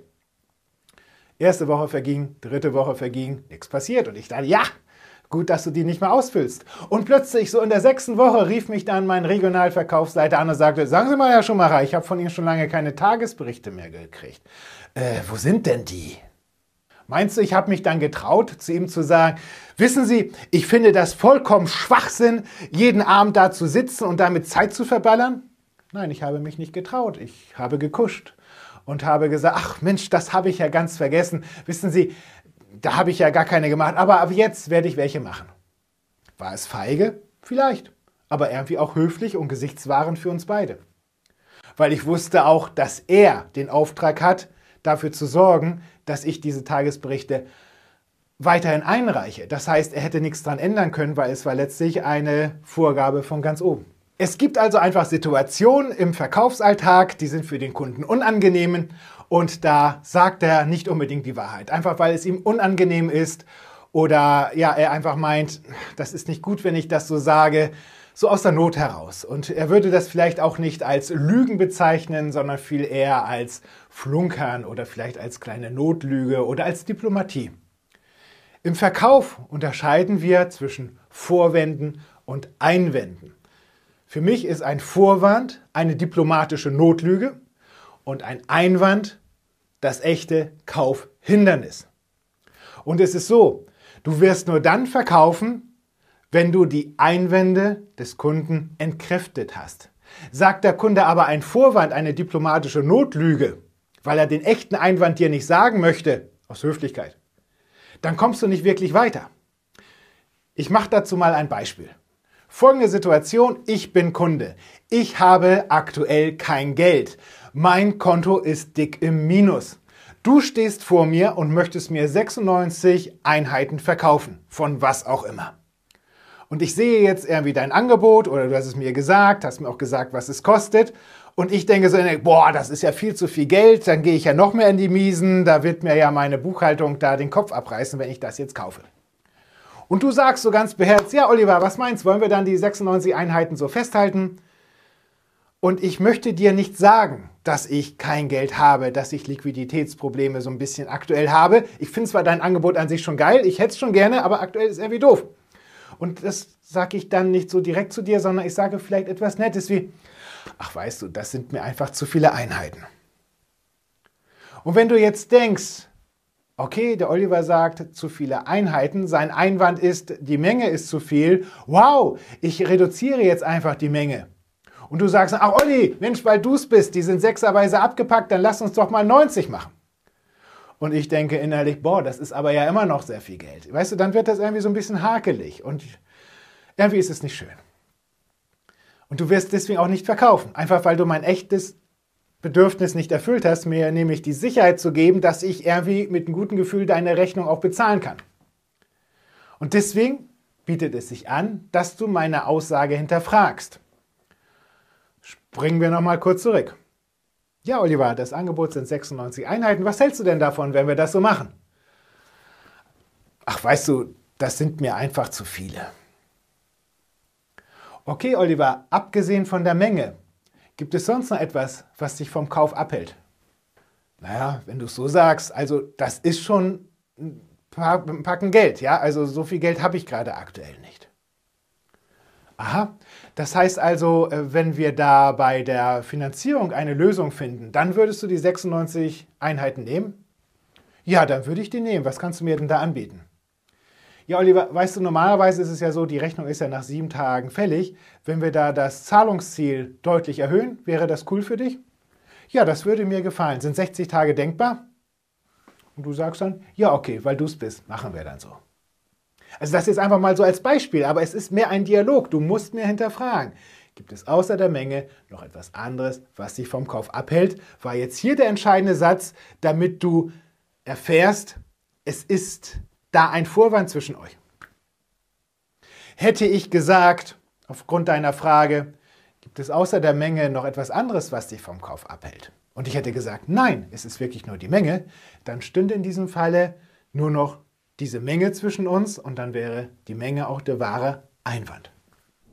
Erste Woche verging, dritte Woche verging, nichts passiert. Und ich dachte, ja, gut, dass du die nicht mehr ausfüllst. Und plötzlich, so in der 6. Woche, rief mich dann mein Regionalverkaufsleiter an und sagte, sagen Sie mal, Herr Schumacher, ich habe von Ihnen schon lange keine Tagesberichte mehr gekriegt. Wo sind denn die? Meinst du, ich habe mich dann getraut, zu ihm zu sagen, wissen Sie, ich finde das vollkommen Schwachsinn, jeden Abend da zu sitzen und damit Zeit zu verballern? Nein, ich habe mich nicht getraut. Ich habe gekuscht und habe gesagt, ach Mensch, das habe ich ja ganz vergessen. Wissen Sie, da habe ich ja gar keine gemacht, aber ab jetzt werde ich welche machen. War es feige? Vielleicht, aber irgendwie auch höflich und gesichtswahrend für uns beide. Weil ich wusste auch, dass er den Auftrag hat, dafür zu sorgen, dass ich diese Tagesberichte weiterhin einreiche. Das heißt, er hätte nichts daran ändern können, weil es war letztlich eine Vorgabe von ganz oben. Es gibt also einfach Situationen im Verkaufsalltag, die sind für den Kunden unangenehm und da sagt er nicht unbedingt die Wahrheit. Einfach weil es ihm unangenehm ist oder ja, er einfach meint, das ist nicht gut, wenn ich das so sage, so aus der Not heraus. Und er würde das vielleicht auch nicht als Lügen bezeichnen, sondern viel eher als Flunkern oder vielleicht als kleine Notlüge oder als Diplomatie. Im Verkauf unterscheiden wir zwischen Vorwänden und Einwänden. Für mich ist ein Vorwand eine diplomatische Notlüge und ein Einwand das echte Kaufhindernis. Und es ist so, du wirst nur dann verkaufen, wenn du die Einwände des Kunden entkräftet hast. Sagt der Kunde aber ein Vorwand, eine diplomatische Notlüge, weil er den echten Einwand dir nicht sagen möchte, aus Höflichkeit, dann kommst du nicht wirklich weiter. Ich mache dazu mal ein Beispiel. Folgende Situation, ich bin Kunde. Ich habe aktuell kein Geld. Mein Konto ist dick im Minus. Du stehst vor mir und möchtest mir 96 Einheiten verkaufen, von was auch immer. Und ich sehe jetzt irgendwie dein Angebot oder du hast es mir gesagt, hast mir auch gesagt, was es kostet. Und ich denke so, boah, das ist ja viel zu viel Geld, dann gehe ich ja noch mehr in die Miesen, da wird mir ja meine Buchhaltung da den Kopf abreißen, wenn ich das jetzt kaufe. Und du sagst so ganz beherzt, ja Oliver, was meinst du, wollen wir dann die 96 Einheiten so festhalten? Und ich möchte dir nicht sagen, dass ich kein Geld habe, dass ich Liquiditätsprobleme so ein bisschen aktuell habe. Ich finde zwar dein Angebot an sich schon geil, ich hätte es schon gerne, aber aktuell ist es irgendwie doof. Und das sage ich dann nicht so direkt zu dir, sondern ich sage vielleicht etwas Nettes wie, ach weißt du, das sind mir einfach zu viele Einheiten. Und wenn du jetzt denkst, okay, der Oliver sagt zu viele Einheiten, sein Einwand ist, die Menge ist zu viel, wow, ich reduziere jetzt einfach die Menge. Und du sagst, ach Olli, Mensch, weil du es bist, die sind sechserweise abgepackt, dann lass uns doch mal 90 machen. Und ich denke innerlich, boah, das ist aber ja immer noch sehr viel Geld. Weißt du, dann wird das irgendwie so ein bisschen hakelig und irgendwie ist es nicht schön. Und du wirst deswegen auch nicht verkaufen, einfach weil du mein echtes Bedürfnis nicht erfüllt hast, mir nämlich die Sicherheit zu geben, dass ich irgendwie mit einem guten Gefühl deine Rechnung auch bezahlen kann. Und deswegen bietet es sich an, dass du meine Aussage hinterfragst. Springen wir nochmal kurz zurück. Ja, Oliver, das Angebot sind 96 Einheiten. Was hältst du denn davon, wenn wir das so machen? Ach, weißt du, das sind mir einfach zu viele. Okay, Oliver, abgesehen von der Menge, gibt es sonst noch etwas, was dich vom Kauf abhält? Naja, wenn du es so sagst, also das ist schon ein Packen Geld, ja? Also so viel Geld habe ich gerade aktuell nicht. Aha, das heißt also, wenn wir da bei der Finanzierung eine Lösung finden, dann würdest du die 96 Einheiten nehmen? Ja, dann würde ich die nehmen. Was kannst du mir denn da anbieten? Ja, Oliver, weißt du, normalerweise ist es ja so, die Rechnung ist ja nach 7 Tagen fällig. Wenn wir da das Zahlungsziel deutlich erhöhen, wäre das cool für dich? Ja, das würde mir gefallen. Sind 60 Tage denkbar? Und du sagst dann, ja, okay, weil du es bist, machen wir dann so. Also das ist einfach mal so als Beispiel, aber es ist mehr ein Dialog. Du musst mir hinterfragen. Gibt es außer der Menge noch etwas anderes, was dich vom Kauf abhält? War jetzt hier der entscheidende Satz, damit du erfährst, es ist da ein Vorwand zwischen euch. Hätte ich gesagt, aufgrund deiner Frage, gibt es außer der Menge noch etwas anderes, was dich vom Kauf abhält? Und ich hätte gesagt, nein, es ist wirklich nur die Menge, dann stünde in diesem Falle nur noch diese Menge zwischen uns und dann wäre die Menge auch der wahre Einwand.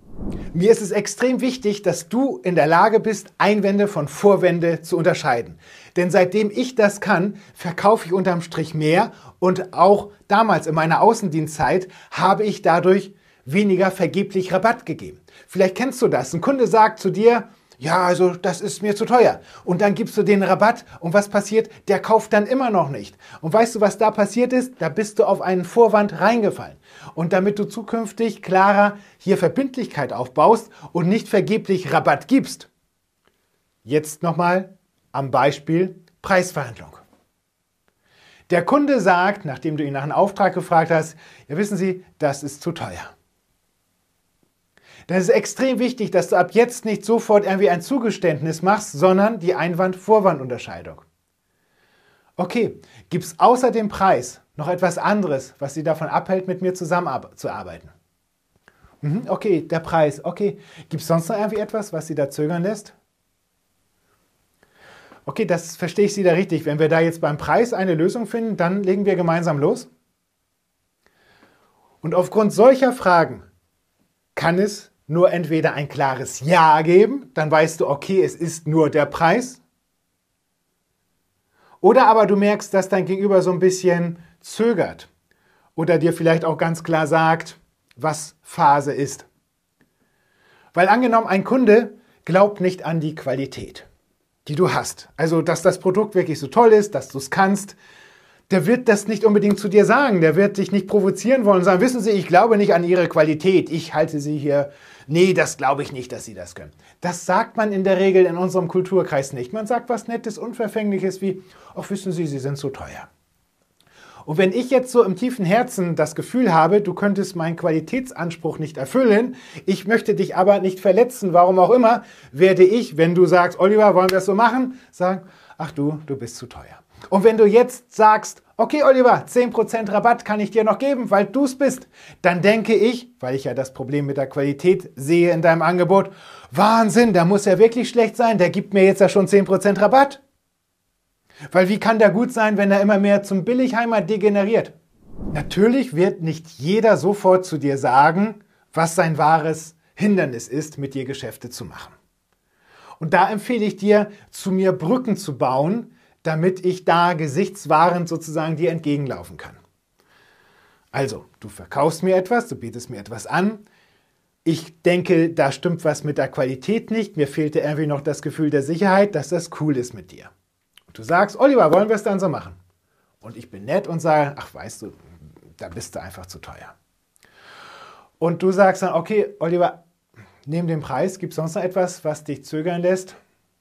Mir ist es extrem wichtig, dass du in der Lage bist, Einwände von Vorwände zu unterscheiden. Denn seitdem ich das kann, verkaufe ich unterm Strich mehr und auch damals in meiner Außendienstzeit habe ich dadurch weniger vergeblich Rabatt gegeben. Vielleicht kennst du das. Ein Kunde sagt zu dir, ja, also das ist mir zu teuer. Und dann gibst du den Rabatt und was passiert? Der kauft dann immer noch nicht. Und weißt du, was da passiert ist? Da bist du auf einen Vorwand reingefallen. Und damit du zukünftig klarer hier Verbindlichkeit aufbaust und nicht vergeblich Rabatt gibst. Jetzt nochmal am Beispiel Preisverhandlung. Der Kunde sagt, nachdem du ihn nach einem Auftrag gefragt hast, ja wissen Sie, das ist zu teuer. Dann ist es extrem wichtig, dass du ab jetzt nicht sofort irgendwie ein Zugeständnis machst, sondern die Einwand-Vorwand-Unterscheidung. Okay, gibt es außer dem Preis noch etwas anderes, was Sie davon abhält, mit mir zusammenzuarbeiten? Okay, der Preis. Okay, gibt es sonst noch irgendwie etwas, was Sie da zögern lässt? Okay, das verstehe ich Sie da richtig. Wenn wir da jetzt beim Preis eine Lösung finden, dann legen wir gemeinsam los. Und aufgrund solcher Fragen kann es nur entweder ein klares Ja geben, dann weißt du, okay, es ist nur der Preis. Oder aber du merkst, dass dein Gegenüber so ein bisschen zögert oder dir vielleicht auch ganz klar sagt, was Phase ist. Weil angenommen, ein Kunde glaubt nicht an die Qualität, die du hast. Also, dass das Produkt wirklich so toll ist, dass du es kannst. Der wird das nicht unbedingt zu dir sagen. Der wird dich nicht provozieren wollen und sagen, wissen Sie, ich glaube nicht an Ihre Qualität. Ich halte Sie hier. Nee, das glaube ich nicht, dass Sie das können. Das sagt man in der Regel in unserem Kulturkreis nicht. Man sagt was Nettes, Unverfängliches wie, ach wissen Sie, Sie sind so teuer. Und wenn ich jetzt so im tiefen Herzen das Gefühl habe, du könntest meinen Qualitätsanspruch nicht erfüllen, ich möchte dich aber nicht verletzen, warum auch immer, werde ich, wenn du sagst, Oliver, wollen wir es so machen, sagen, ach du bist zu teuer. Und wenn du jetzt sagst, okay Oliver, 10% Rabatt kann ich dir noch geben, weil du es bist, dann denke ich, weil ich ja das Problem mit der Qualität sehe in deinem Angebot, Wahnsinn, der muss ja wirklich schlecht sein, der gibt mir jetzt ja schon 10% Rabatt. Weil wie kann der gut sein, wenn er immer mehr zum Billigheimer degeneriert? Natürlich wird nicht jeder sofort zu dir sagen, was sein wahres Hindernis ist, mit dir Geschäfte zu machen. Und da empfehle ich dir, zu mir Brücken zu bauen, damit ich da gesichtswahrend sozusagen dir entgegenlaufen kann. Also, du verkaufst mir etwas, du bietest mir etwas an. Ich denke, da stimmt was mit der Qualität nicht. Mir fehlte irgendwie noch das Gefühl der Sicherheit, dass das cool ist mit dir. Und du sagst, Oliver, wollen wir es dann so machen? Und ich bin nett und sage, ach weißt du, da bist du einfach zu teuer. Und du sagst dann, okay, Oliver, neben dem Preis, gibt es sonst noch etwas, was dich zögern lässt?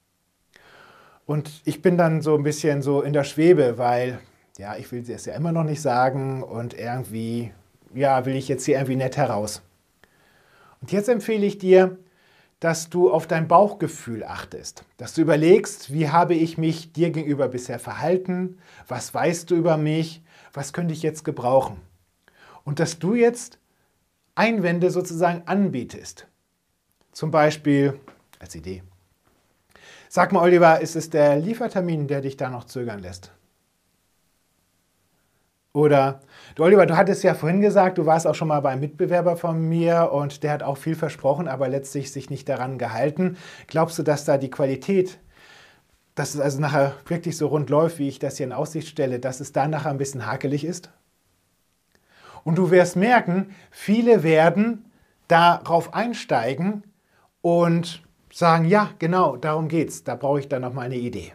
Und ich bin dann so ein bisschen so in der Schwebe, weil, ja, ich will es ja immer noch nicht sagen und irgendwie, ja, will ich jetzt hier irgendwie nett heraus. Und jetzt empfehle ich dir, dass du auf dein Bauchgefühl achtest, dass du überlegst, wie habe ich mich dir gegenüber bisher verhalten, was weißt du über mich, was könnte ich jetzt gebrauchen? Und dass du jetzt Einwände sozusagen anbietest. Zum Beispiel als Idee. Sag mal, Oliver, ist es der Liefertermin, der dich da noch zögern lässt? Oder, du Oliver, du hattest ja vorhin gesagt, du warst auch schon mal bei einem Mitbewerber von mir und der hat auch viel versprochen, aber letztlich sich nicht daran gehalten. Glaubst du, dass da die Qualität, dass es also nachher wirklich so rund läuft, wie ich das hier in Aussicht stelle, dass es da nachher ein bisschen hakelig ist? Und du wirst merken, viele werden darauf einsteigen und sagen, ja, genau, darum geht's. Da brauche ich dann noch mal eine Idee.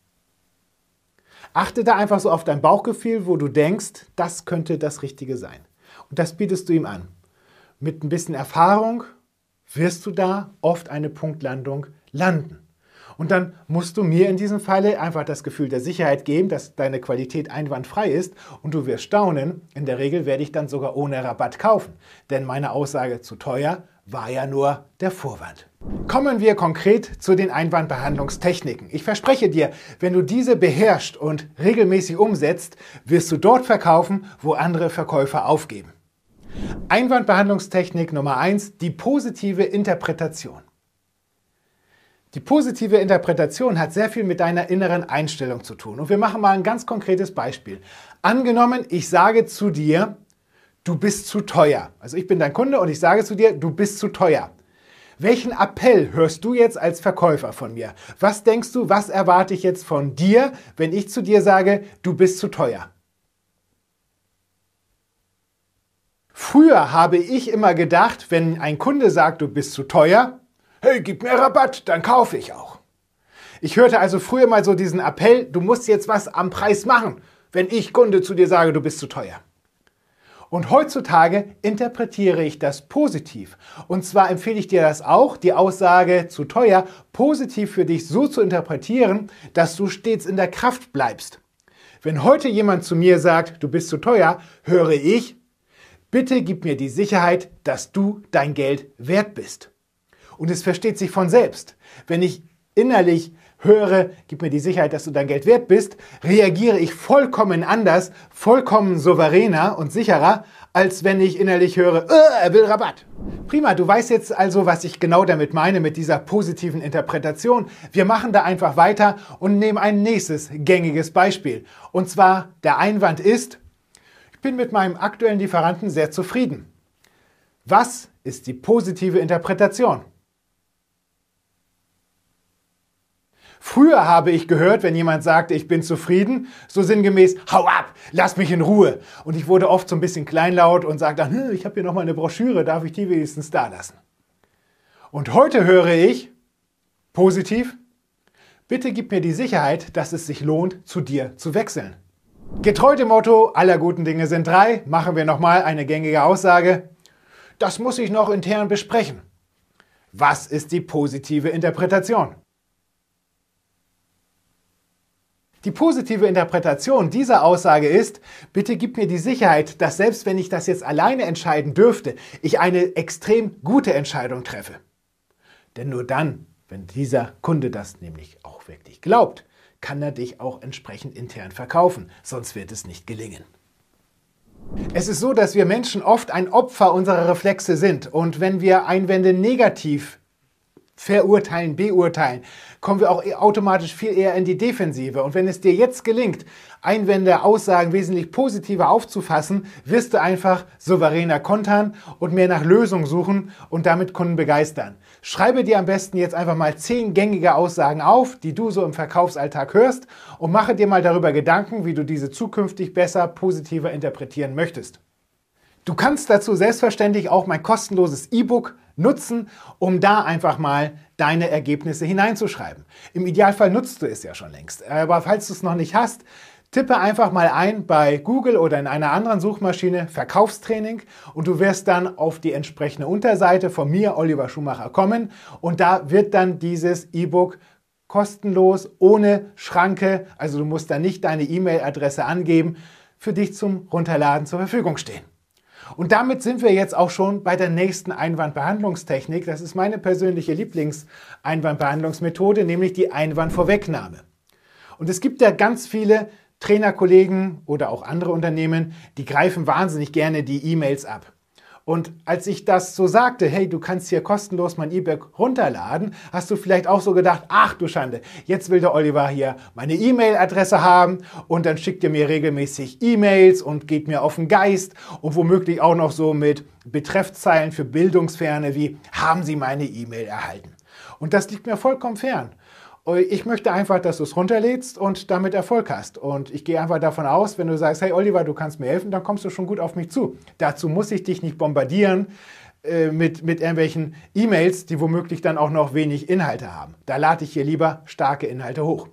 Achte da einfach so auf dein Bauchgefühl, wo du denkst, das könnte das Richtige sein. Und das bietest du ihm an. Mit ein bisschen Erfahrung wirst du da oft eine Punktlandung landen. Und dann musst du mir in diesem Falle einfach das Gefühl der Sicherheit geben, dass deine Qualität einwandfrei ist und du wirst staunen, in der Regel werde ich dann sogar ohne Rabatt kaufen. Denn meine Aussage zu teuer war ja nur der Vorwand. Kommen wir konkret zu den Einwandbehandlungstechniken. Ich verspreche dir, wenn du diese beherrschst und regelmäßig umsetzt, wirst du dort verkaufen, wo andere Verkäufer aufgeben. Einwandbehandlungstechnik Nummer 1, die positive Interpretation. Die positive Interpretation hat sehr viel mit deiner inneren Einstellung zu tun. Und wir machen mal ein ganz konkretes Beispiel. Angenommen, ich sage zu dir, du bist zu teuer. Also ich bin dein Kunde und ich sage zu dir, du bist zu teuer. Welchen Appell hörst du jetzt als Verkäufer von mir? Was denkst du, was erwarte ich jetzt von dir, wenn ich zu dir sage, du bist zu teuer? Früher habe ich immer gedacht, wenn ein Kunde sagt, du bist zu teuer, hey, gib mir Rabatt, dann kaufe ich auch. Ich hörte also früher mal so diesen Appell, du musst jetzt was am Preis machen, wenn ich Kunde zu dir sage, du bist zu teuer. Und heutzutage interpretiere ich das positiv. Und zwar empfehle ich dir das auch, die Aussage zu teuer positiv für dich so zu interpretieren, dass du stets in der Kraft bleibst. Wenn heute jemand zu mir sagt, du bist zu teuer, höre ich, bitte gib mir die Sicherheit, dass du dein Geld wert bist. Und es versteht sich von selbst. Wenn ich innerlich höre, gib mir die Sicherheit, dass du dein Geld wert bist, reagiere ich vollkommen anders, vollkommen souveräner und sicherer, als wenn ich innerlich höre, er will Rabatt. Prima, du weißt jetzt also, was ich genau damit meine, mit dieser positiven Interpretation. Wir machen da einfach weiter und nehmen ein nächstes gängiges Beispiel. Und zwar, der Einwand ist, ich bin mit meinem aktuellen Lieferanten sehr zufrieden. Was ist die positive Interpretation? Früher habe ich gehört, wenn jemand sagte, ich bin zufrieden, so sinngemäß, hau ab, lass mich in Ruhe. Und ich wurde oft so ein bisschen kleinlaut und sagte dann, ich habe hier nochmal eine Broschüre, darf ich die wenigstens da lassen? Und heute höre ich, positiv, bitte gib mir die Sicherheit, dass es sich lohnt, zu dir zu wechseln. Getreu dem Motto, aller guten Dinge sind drei, machen wir nochmal eine gängige Aussage. Das muss ich noch intern besprechen. Was ist die positive Interpretation? Die positive Interpretation dieser Aussage ist, bitte gib mir die Sicherheit, dass selbst wenn ich das jetzt alleine entscheiden dürfte, ich eine extrem gute Entscheidung treffe. Denn nur dann, wenn dieser Kunde das nämlich auch wirklich glaubt, kann er dich auch entsprechend intern verkaufen, sonst wird es nicht gelingen. Es ist so, dass wir Menschen oft ein Opfer unserer Reflexe sind und wenn wir Einwände negativ verurteilen, beurteilen, kommen wir auch automatisch viel eher in die Defensive. Und wenn es dir jetzt gelingt, Einwände, Aussagen wesentlich positiver aufzufassen, wirst du einfach souveräner kontern und mehr nach Lösungen suchen und damit Kunden begeistern. Schreibe dir am besten jetzt einfach mal 10 gängige Aussagen auf, die du so im Verkaufsalltag hörst und mache dir mal darüber Gedanken, wie du diese zukünftig besser, positiver interpretieren möchtest. Du kannst dazu selbstverständlich auch mein kostenloses E-Book nutzen, um da einfach mal deine Ergebnisse hineinzuschreiben. Im Idealfall nutzt du es ja schon längst. Aber falls du es noch nicht hast, tippe einfach mal ein bei Google oder in einer anderen Suchmaschine Verkaufstraining und du wirst dann auf die entsprechende Unterseite von mir, Oliver Schumacher, kommen und da wird dann dieses E-Book kostenlos, ohne Schranke, also du musst da nicht deine E-Mail-Adresse angeben, für dich zum Runterladen zur Verfügung stehen. Und damit sind wir jetzt auch schon bei der nächsten Einwandbehandlungstechnik. Das ist meine persönliche Lieblingseinwandbehandlungsmethode, nämlich die Einwandvorwegnahme. Und es gibt ja ganz viele Trainerkollegen oder auch andere Unternehmen, die greifen wahnsinnig gerne die E-Mails ab. Und als ich das so sagte, hey, du kannst hier kostenlos mein E-Book runterladen, hast du vielleicht auch so gedacht, ach du Schande, jetzt will der Oliver hier meine E-Mail-Adresse haben und dann schickt er mir regelmäßig E-Mails und geht mir auf den Geist und womöglich auch noch so mit Betreffzeilen für Bildungsferne wie, haben Sie meine E-Mail erhalten? Und das liegt mir vollkommen fern. Ich möchte einfach, dass du es runterlädst und damit Erfolg hast. Und ich gehe einfach davon aus, wenn du sagst, hey Oliver, du kannst mir helfen, dann kommst du schon gut auf mich zu. Dazu muss ich dich nicht bombardieren mit irgendwelchen E-Mails, die womöglich dann auch noch wenig Inhalte haben. Da lade ich hier lieber starke Inhalte hoch.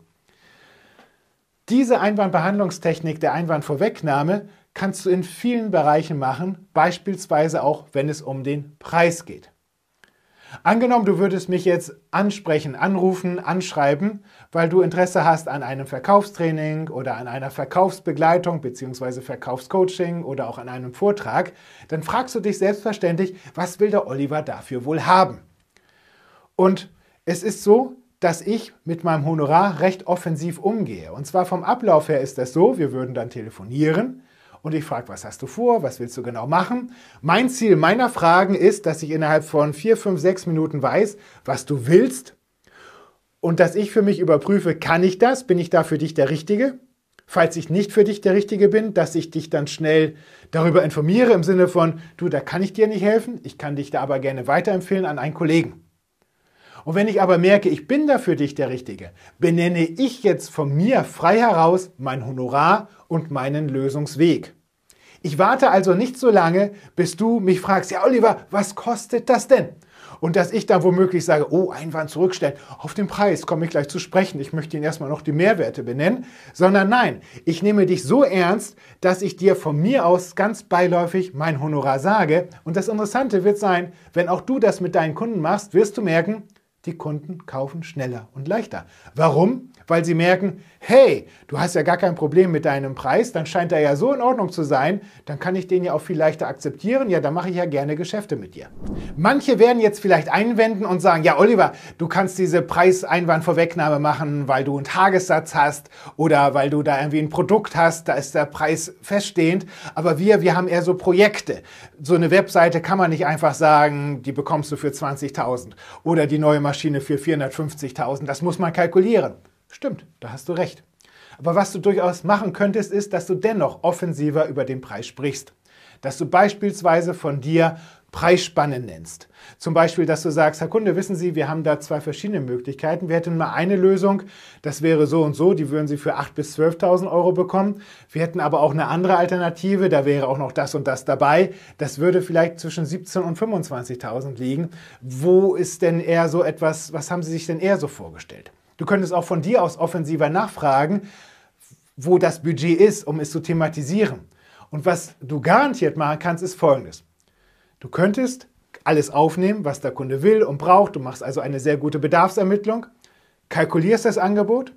Diese Einwandbehandlungstechnik der Einwandvorwegnahme kannst du in vielen Bereichen machen, beispielsweise auch, wenn es um den Preis geht. Angenommen, du würdest mich jetzt ansprechen, anrufen, anschreiben, weil du Interesse hast an einem Verkaufstraining oder an einer Verkaufsbegleitung bzw. Verkaufscoaching oder auch an einem Vortrag, dann fragst du dich selbstverständlich, was will der Oliver dafür wohl haben? Und es ist so, dass ich mit meinem Honorar recht offensiv umgehe. Und zwar vom Ablauf her ist das so, wir würden dann telefonieren. Und ich frage, was hast du vor? Was willst du genau machen? Mein Ziel meiner Fragen ist, dass ich innerhalb von 4, 5, 6 Minuten weiß, was du willst und dass ich für mich überprüfe, kann ich das? Bin ich da für dich der Richtige? Falls ich nicht für dich der Richtige bin, dass ich dich dann schnell darüber informiere im Sinne von, du, da kann ich dir nicht helfen, ich kann dich da aber gerne weiterempfehlen an einen Kollegen. Und wenn ich aber merke, ich bin da für dich der Richtige, benenne ich jetzt von mir frei heraus mein Honorar und meinen Lösungsweg. Ich warte also nicht so lange, bis du mich fragst, ja Oliver, was kostet das denn? Und dass ich dann womöglich sage, oh, Einwand zurückstellen, auf den Preis komme ich gleich zu sprechen, ich möchte Ihnen erstmal noch die Mehrwerte benennen, sondern nein, ich nehme dich so ernst, dass ich dir von mir aus ganz beiläufig mein Honorar sage. Und das Interessante wird sein, wenn auch du das mit deinen Kunden machst, wirst du merken, die Kunden kaufen schneller und leichter. Warum? Weil sie merken, hey, du hast ja gar kein Problem mit deinem Preis, dann scheint er ja so in Ordnung zu sein, dann kann ich den ja auch viel leichter akzeptieren, ja, dann mache ich ja gerne Geschäfte mit dir. Manche werden jetzt vielleicht einwenden und sagen, ja Oliver, du kannst diese Preiseinwandvorwegnahme machen, weil du einen Tagessatz hast oder weil du da irgendwie ein Produkt hast, da ist der Preis feststehend, aber wir haben eher so Projekte. So eine Webseite kann man nicht einfach sagen, die bekommst du für 20.000 oder die neue Maschine für 450.000, das muss man kalkulieren. Stimmt, da hast du recht. Aber was du durchaus machen könntest, ist, dass du dennoch offensiver über den Preis sprichst. Dass du beispielsweise von dir Preisspannen nennst. Zum Beispiel, dass du sagst, Herr Kunde, wissen Sie, wir haben da zwei verschiedene Möglichkeiten. Wir hätten mal eine Lösung, das wäre so und so, die würden Sie für 8.000 bis 12.000 Euro bekommen. Wir hätten aber auch eine andere Alternative, da wäre auch noch das und das dabei. Das würde vielleicht zwischen 17.000 und 25.000 liegen. Wo ist denn eher so etwas, was haben Sie sich denn eher so vorgestellt? Du könntest auch von dir aus offensiver nachfragen, wo das Budget ist, um es zu thematisieren. Und was du garantiert machen kannst, ist Folgendes. Du könntest alles aufnehmen, was der Kunde will und braucht. Du machst also eine sehr gute Bedarfsermittlung, kalkulierst das Angebot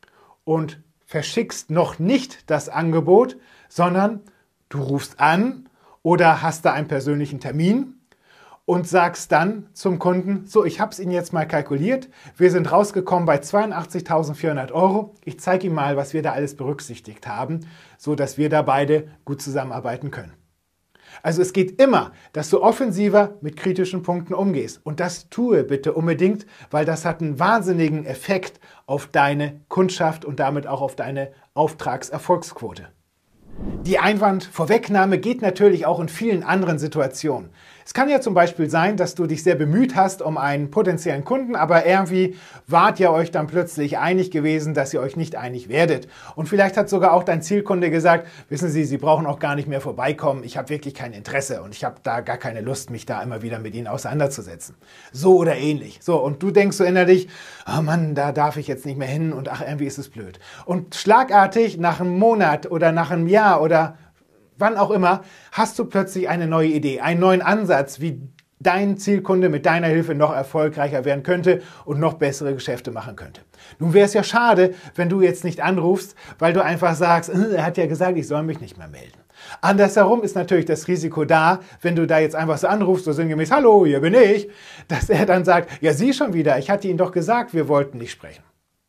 und verschickst noch nicht das Angebot, sondern du rufst an oder hast da einen persönlichen Termin und sagst dann zum Kunden, so, ich habe es Ihnen jetzt mal kalkuliert, wir sind rausgekommen bei 82.400 Euro. Ich zeige Ihnen mal, was wir da alles berücksichtigt haben, so dass wir da beide gut zusammenarbeiten können. Also es geht immer, dass du offensiver mit kritischen Punkten umgehst. Und das tue bitte unbedingt, weil das hat einen wahnsinnigen Effekt auf deine Kundschaft und damit auch auf deine Auftragserfolgsquote. Die Einwandvorwegnahme geht natürlich auch in vielen anderen Situationen. Es kann ja zum Beispiel sein, dass du dich sehr bemüht hast um einen potenziellen Kunden, aber irgendwie wart ihr euch dann plötzlich einig gewesen, dass ihr euch nicht einig werdet. Und vielleicht hat sogar auch dein Zielkunde gesagt, wissen Sie, Sie brauchen auch gar nicht mehr vorbeikommen, ich habe wirklich kein Interesse und ich habe da gar keine Lust, mich da immer wieder mit Ihnen auseinanderzusetzen. So oder ähnlich. So, und du denkst so innerlich, oh Mann, da darf ich jetzt nicht mehr hin und ach, irgendwie ist es blöd. Und schlagartig nach einem Monat oder nach einem Jahr oder wann auch immer, hast du plötzlich eine neue Idee, einen neuen Ansatz, wie dein Zielkunde mit deiner Hilfe noch erfolgreicher werden könnte und noch bessere Geschäfte machen könnte. Nun wäre es ja schade, wenn du jetzt nicht anrufst, weil du einfach sagst, er hat ja gesagt, ich soll mich nicht mehr melden. Andersherum ist natürlich das Risiko da, wenn du da jetzt einfach so anrufst, so sinngemäß, hallo, hier bin ich, dass er dann sagt, ja, Sie schon wieder, ich hatte Ihnen doch gesagt, wir wollten nicht sprechen.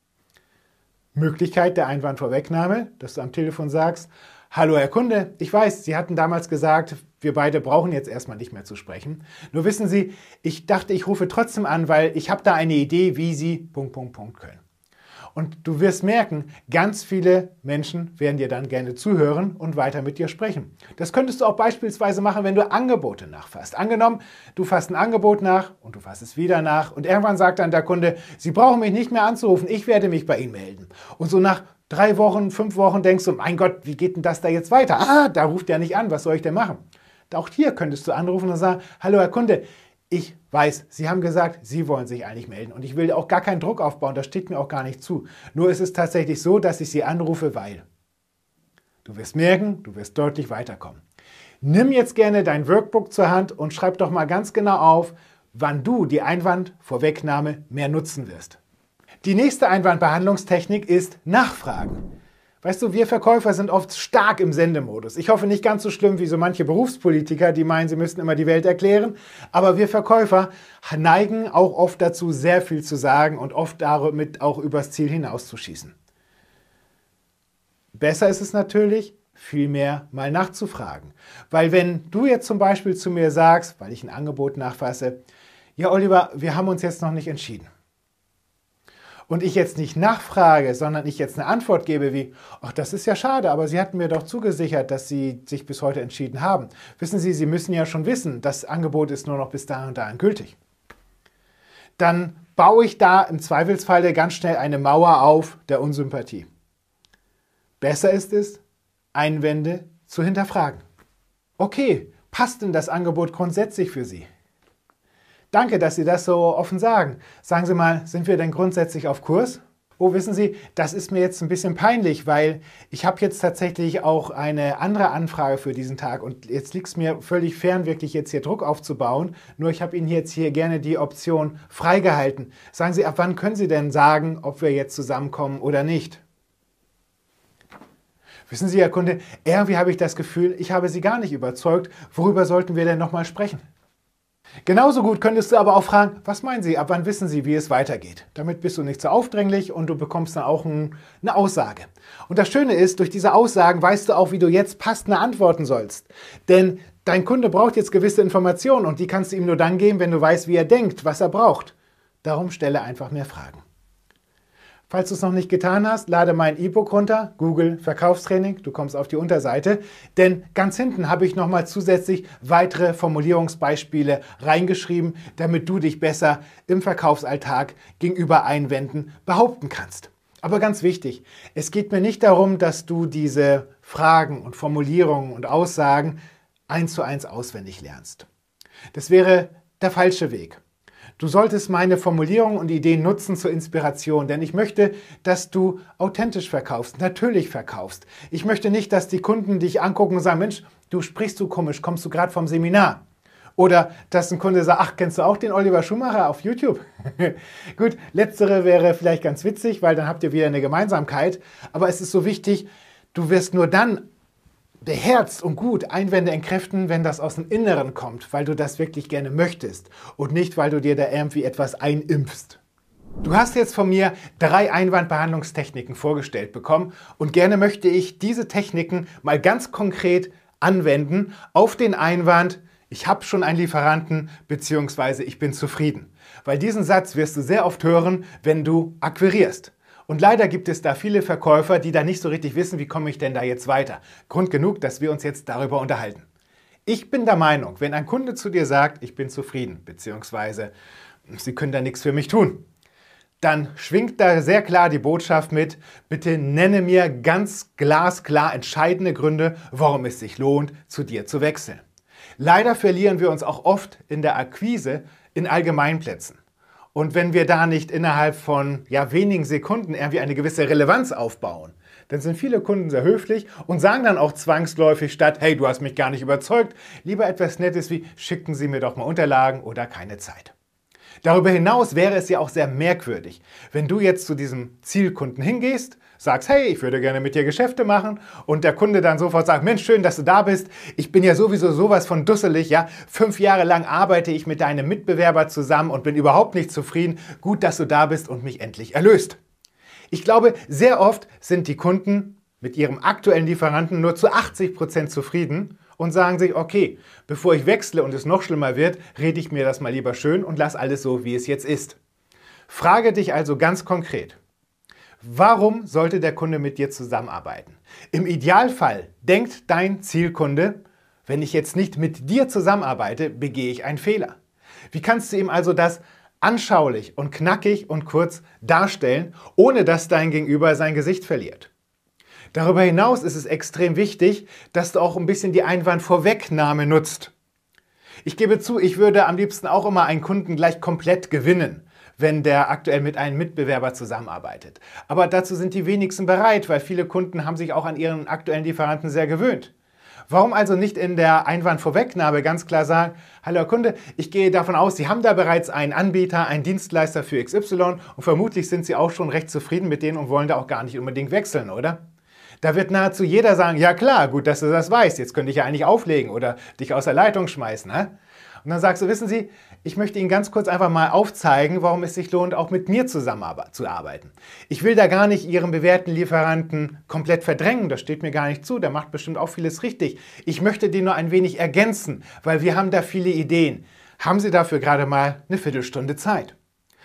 Möglichkeit der Einwandvorwegnahme, dass du am Telefon sagst, hallo Herr Kunde, ich weiß, Sie hatten damals gesagt, wir beide brauchen jetzt erstmal nicht mehr zu sprechen. Nur wissen Sie, ich dachte, ich rufe trotzdem an, weil ich habe da eine Idee, wie Sie ... können. Und du wirst merken, ganz viele Menschen werden dir dann gerne zuhören und weiter mit dir sprechen. Das könntest du auch beispielsweise machen, wenn du Angebote nachfasst. Angenommen, du fasst ein Angebot nach und du fasst es wieder nach und irgendwann sagt dann der Kunde, Sie brauchen mich nicht mehr anzurufen, ich werde mich bei Ihnen melden. Und so nach 3 Wochen, 5 Wochen denkst du, mein Gott, wie geht denn das da jetzt weiter? Ah, da ruft der nicht an, was soll ich denn machen? Auch hier könntest du anrufen und sagen, hallo Herr Kunde, ich weiß, Sie haben gesagt, Sie wollen sich eigentlich melden und ich will auch gar keinen Druck aufbauen, das steht mir auch gar nicht zu. Nur ist es tatsächlich so, dass ich Sie anrufe, weil. Du wirst merken, du wirst deutlich weiterkommen. Nimm jetzt gerne dein Workbook zur Hand und schreib doch mal ganz genau auf, wann du die Einwandvorwegnahme mehr nutzen wirst. Die nächste Einwandbehandlungstechnik ist Nachfragen. Weißt du, wir Verkäufer sind oft stark im Sendemodus. Ich hoffe nicht ganz so schlimm wie so manche Berufspolitiker, die meinen, sie müssten immer die Welt erklären. Aber wir Verkäufer neigen auch oft dazu, sehr viel zu sagen und oft damit auch übers Ziel hinauszuschießen. Besser ist es natürlich, viel mehr mal nachzufragen. Weil wenn du jetzt zum Beispiel zu mir sagst, weil ich ein Angebot nachfasse, ja Oliver, wir haben uns jetzt noch nicht entschieden. Und ich jetzt nicht nachfrage, sondern ich jetzt eine Antwort gebe wie, ach, das ist ja schade, aber Sie hatten mir doch zugesichert, dass Sie sich bis heute entschieden haben. Wissen Sie, Sie müssen ja schon wissen, das Angebot ist nur noch bis da und dahin gültig. Dann baue ich da im Zweifelsfalle ganz schnell eine Mauer auf der Unsympathie. Besser ist es, Einwände zu hinterfragen. Okay, passt denn das Angebot grundsätzlich für Sie? Danke, dass Sie das so offen sagen. Sagen Sie mal, sind wir denn grundsätzlich auf Kurs? Oh, wissen Sie, das ist mir jetzt ein bisschen peinlich, weil ich habe jetzt tatsächlich auch eine andere Anfrage für diesen Tag und jetzt liegt es mir völlig fern, wirklich jetzt hier Druck aufzubauen. Nur ich habe Ihnen jetzt hier gerne die Option freigehalten. Sagen Sie, ab wann können Sie denn sagen, ob wir jetzt zusammenkommen oder nicht? Wissen Sie, Herr Kunde, irgendwie habe ich das Gefühl, ich habe Sie gar nicht überzeugt. Worüber sollten wir denn nochmal sprechen? Genauso gut könntest du aber auch fragen, was meinen Sie, ab wann wissen Sie, wie es weitergeht? Damit bist du nicht so aufdringlich und du bekommst dann auch eine Aussage. Und das Schöne ist, durch diese Aussagen weißt du auch, wie du jetzt passende antworten sollst. Denn dein Kunde braucht jetzt gewisse Informationen und die kannst du ihm nur dann geben, wenn du weißt, wie er denkt, was er braucht. Darum stelle einfach mehr Fragen. Falls du es noch nicht getan hast, lade mein E-Book runter, Google Verkaufstraining, du kommst auf die Unterseite, denn ganz hinten habe ich nochmal zusätzlich weitere Formulierungsbeispiele reingeschrieben, damit du dich besser im Verkaufsalltag gegenüber Einwänden behaupten kannst. Aber ganz wichtig, es geht mir nicht darum, dass du diese Fragen und Formulierungen und Aussagen 1:1 auswendig lernst. Das wäre der falsche Weg. Du solltest meine Formulierungen und Ideen nutzen zur Inspiration, denn ich möchte, dass du authentisch verkaufst, natürlich verkaufst. Ich möchte nicht, dass die Kunden dich angucken und sagen, Mensch, du sprichst so komisch, kommst du gerade vom Seminar? Oder dass ein Kunde sagt, ach, kennst du auch den Oliver Schumacher auf YouTube? Gut, letztere wäre vielleicht ganz witzig, weil dann habt ihr wieder eine Gemeinsamkeit. Aber es ist so wichtig, du wirst nur dann beherzt und gut Einwände entkräften, wenn das aus dem Inneren kommt, weil du das wirklich gerne möchtest und nicht, weil du dir da irgendwie etwas einimpfst. Du hast jetzt von mir 3 Einwandbehandlungstechniken vorgestellt bekommen und gerne möchte ich diese Techniken mal ganz konkret anwenden auf den Einwand, ich habe schon einen Lieferanten bzw. ich bin zufrieden. Weil diesen Satz wirst du sehr oft hören, wenn du akquirierst. Und leider gibt es da viele Verkäufer, die da nicht so richtig wissen, wie komme ich denn da jetzt weiter. Grund genug, dass wir uns jetzt darüber unterhalten. Ich bin der Meinung, wenn ein Kunde zu dir sagt, ich bin zufrieden, beziehungsweise Sie können da nichts für mich tun, dann schwingt da sehr klar die Botschaft mit, bitte nenne mir ganz glasklar entscheidende Gründe, warum es sich lohnt, zu dir zu wechseln. Leider verlieren wir uns auch oft in der Akquise in Allgemeinplätzen. Und wenn wir da nicht innerhalb von wenigen Sekunden irgendwie eine gewisse Relevanz aufbauen, dann sind viele Kunden sehr höflich und sagen dann auch zwangsläufig statt, hey, du hast mich gar nicht überzeugt, lieber etwas Nettes wie, schicken Sie mir doch mal Unterlagen oder keine Zeit. Darüber hinaus wäre es ja auch sehr merkwürdig, wenn du jetzt zu diesem Zielkunden hingehst, sagst, hey, ich würde gerne mit dir Geschäfte machen und der Kunde dann sofort sagt, Mensch, schön, dass du da bist. Ich bin ja sowieso sowas von dusselig, ja. 5 Jahre lang arbeite ich mit deinem Mitbewerber zusammen und bin überhaupt nicht zufrieden. Gut, dass du da bist und mich endlich erlöst. Ich glaube, sehr oft sind die Kunden mit ihrem aktuellen Lieferanten nur zu 80% zufrieden und sagen sich, okay, bevor ich wechsle und es noch schlimmer wird, rede ich mir das mal lieber schön und lass alles so, wie es jetzt ist. Frage dich also ganz konkret, warum sollte der Kunde mit dir zusammenarbeiten? Im Idealfall denkt dein Zielkunde, wenn ich jetzt nicht mit dir zusammenarbeite, begehe ich einen Fehler. Wie kannst du ihm also das anschaulich und knackig und kurz darstellen, ohne dass dein Gegenüber sein Gesicht verliert? Darüber hinaus ist es extrem wichtig, dass du auch ein bisschen die Einwandvorwegnahme nutzt. Ich gebe zu, ich würde am liebsten auch immer einen Kunden gleich komplett gewinnen, wenn der aktuell mit einem Mitbewerber zusammenarbeitet. Aber dazu sind die wenigsten bereit, weil viele Kunden haben sich auch an ihren aktuellen Lieferanten sehr gewöhnt. Warum also nicht in der Einwandvorwegnahme ganz klar sagen, hallo Herr Kunde, ich gehe davon aus, Sie haben da bereits einen Anbieter, einen Dienstleister für XY und vermutlich sind Sie auch schon recht zufrieden mit denen und wollen da auch gar nicht unbedingt wechseln, oder? Da wird nahezu jeder sagen, ja klar, gut, dass du das weißt, jetzt könnte ich ja eigentlich auflegen oder dich aus der Leitung schmeißen. Hä? Und dann sagst du, wissen Sie, ich möchte Ihnen ganz kurz einfach mal aufzeigen, warum es sich lohnt, auch mit mir zusammenzuarbeiten. Ich will da gar nicht Ihren bewährten Lieferanten komplett verdrängen, das steht mir gar nicht zu, der macht bestimmt auch vieles richtig. Ich möchte den nur ein wenig ergänzen, weil wir haben da viele Ideen. Haben Sie dafür gerade mal eine Viertelstunde Zeit?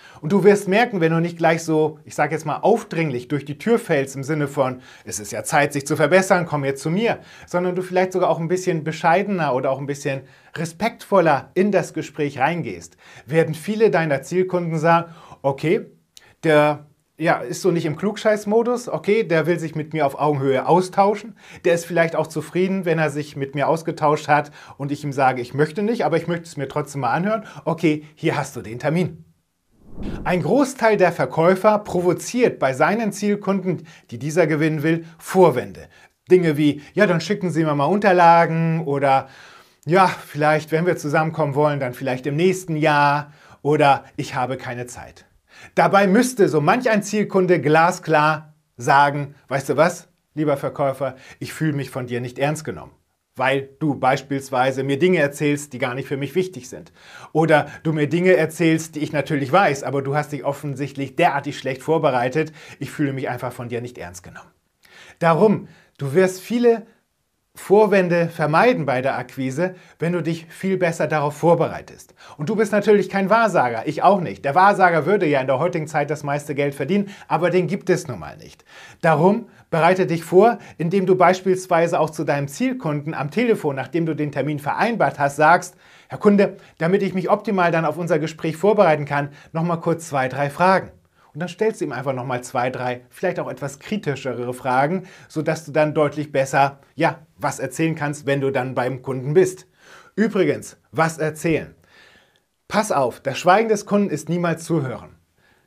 Und du wirst merken, wenn du nicht gleich so, ich sage jetzt mal, aufdringlich durch die Tür fällst im Sinne von, es ist ja Zeit, sich zu verbessern, komm jetzt zu mir, sondern du vielleicht sogar auch ein bisschen bescheidener oder auch ein bisschen respektvoller in das Gespräch reingehst, werden viele deiner Zielkunden sagen, okay, der ist so nicht im Klugscheißmodus, okay, der will sich mit mir auf Augenhöhe austauschen, der ist vielleicht auch zufrieden, wenn er sich mit mir ausgetauscht hat und ich ihm sage, ich möchte nicht, aber ich möchte es mir trotzdem mal anhören, okay, hier hast du den Termin. Ein Großteil der Verkäufer provoziert bei seinen Zielkunden, die dieser gewinnen will, Vorwände. Dinge wie, ja, dann schicken Sie mir mal Unterlagen oder ja, vielleicht, wenn wir zusammenkommen wollen, dann vielleicht im nächsten Jahr oder ich habe keine Zeit. Dabei müsste so manch ein Zielkunde glasklar sagen, weißt du was, lieber Verkäufer, ich fühle mich von dir nicht ernst genommen. Weil du beispielsweise mir Dinge erzählst, die gar nicht für mich wichtig sind. Oder du mir Dinge erzählst, die ich natürlich weiß, aber du hast dich offensichtlich derartig schlecht vorbereitet. Ich fühle mich einfach von dir nicht ernst genommen. Darum, du wirst viele Vorwände vermeiden bei der Akquise, wenn du dich viel besser darauf vorbereitest. Und du bist natürlich kein Wahrsager, ich auch nicht. Der Wahrsager würde ja in der heutigen Zeit das meiste Geld verdienen, aber den gibt es nun mal nicht. Darum bereite dich vor, indem du beispielsweise auch zu deinem Zielkunden am Telefon, nachdem du den Termin vereinbart hast, sagst, Herr Kunde, damit ich mich optimal dann auf unser Gespräch vorbereiten kann, nochmal kurz 2, 3 Fragen. Und dann stellst du ihm einfach nochmal 2, 3, vielleicht auch etwas kritischere Fragen, sodass du dann deutlich besser, was erzählen kannst, wenn du dann beim Kunden bist. Übrigens, was erzählen? Pass auf, das Schweigen des Kunden ist niemals Zuhören.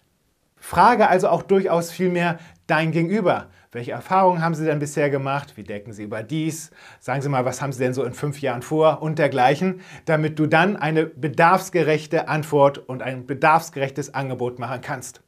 Frage also auch durchaus viel mehr dein Gegenüber. Welche Erfahrungen haben Sie denn bisher gemacht? Wie denken Sie über dies? Sagen Sie mal, was haben Sie denn so in 5 Jahren vor und dergleichen, damit du dann eine bedarfsgerechte Antwort und ein bedarfsgerechtes Angebot machen kannst.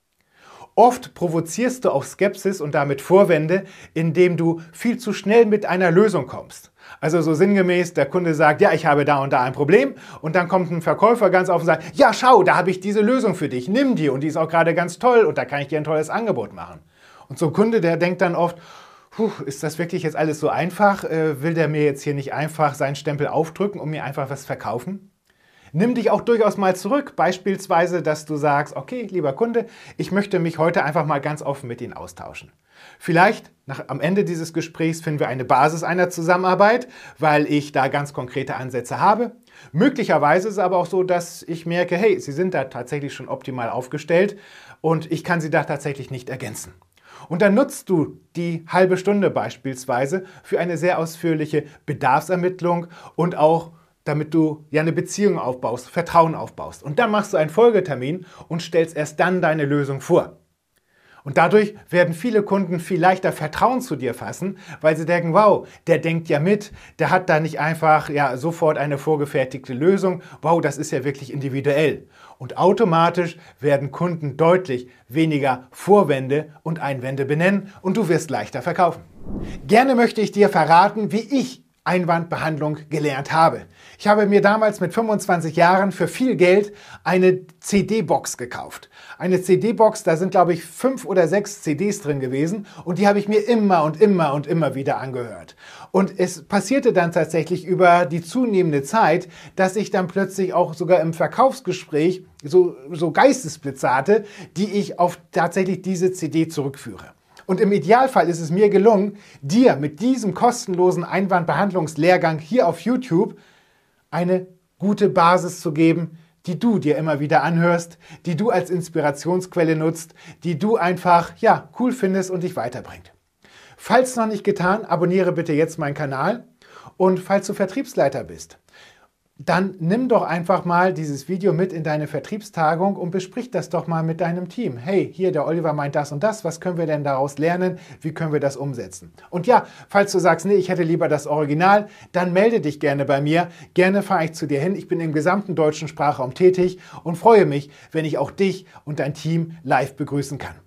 Oft provozierst du auch Skepsis und damit Vorwände, indem du viel zu schnell mit einer Lösung kommst. Also so sinngemäß, der Kunde sagt, ja, ich habe da und da ein Problem und dann kommt ein Verkäufer ganz offen und sagt, ja, schau, da habe ich diese Lösung für dich, nimm die und die ist auch gerade ganz toll und da kann ich dir ein tolles Angebot machen. Und so ein Kunde, der denkt dann oft, ist das wirklich jetzt alles so einfach? Will der mir jetzt hier nicht einfach seinen Stempel aufdrücken und mir einfach was verkaufen? Nimm dich auch durchaus mal zurück, beispielsweise, dass du sagst, okay, lieber Kunde, ich möchte mich heute einfach mal ganz offen mit Ihnen austauschen. Vielleicht am Ende dieses Gesprächs finden wir eine Basis einer Zusammenarbeit, weil ich da ganz konkrete Ansätze habe. Möglicherweise ist es aber auch so, dass ich merke, hey, Sie sind da tatsächlich schon optimal aufgestellt und ich kann Sie da tatsächlich nicht ergänzen. Und dann nutzt du die halbe Stunde beispielsweise für eine sehr ausführliche Bedarfsermittlung und auch damit du eine Beziehung aufbaust, Vertrauen aufbaust. Und dann machst du einen Folgetermin und stellst erst dann deine Lösung vor. Und dadurch werden viele Kunden viel leichter Vertrauen zu dir fassen, weil sie denken, wow, der denkt ja mit, der hat da nicht einfach sofort eine vorgefertigte Lösung, wow, das ist ja wirklich individuell. Und automatisch werden Kunden deutlich weniger Vorwände und Einwände benennen und du wirst leichter verkaufen. Gerne möchte ich dir verraten, wie ich Einwandbehandlung gelernt habe. Ich habe mir damals mit 25 Jahren für viel Geld eine CD-Box gekauft. Eine CD-Box, da sind glaube ich 5 oder 6 CDs drin gewesen und die habe ich mir immer und immer wieder angehört. Und es passierte dann tatsächlich über die zunehmende Zeit, dass ich dann plötzlich auch sogar im Verkaufsgespräch so Geistesblitze hatte, die ich auf tatsächlich diese CD zurückführe. Und im Idealfall ist es mir gelungen, dir mit diesem kostenlosen Einwandbehandlungslehrgang hier auf YouTube eine gute Basis zu geben, die du dir immer wieder anhörst, die du als Inspirationsquelle nutzt, die du einfach cool findest und dich weiterbringt. Falls noch nicht getan, abonniere bitte jetzt meinen Kanal und falls du Vertriebsleiter bist, dann nimm doch einfach mal dieses Video mit in deine Vertriebstagung und besprich das doch mal mit deinem Team. Hey, hier der Oliver meint das und das, was können wir denn daraus lernen? Wie können wir das umsetzen? Und falls du sagst, nee, ich hätte lieber das Original, dann melde dich gerne bei mir. Gerne fahre ich zu dir hin. Ich bin im gesamten deutschen Sprachraum tätig und freue mich, wenn ich auch dich und dein Team live begrüßen kann.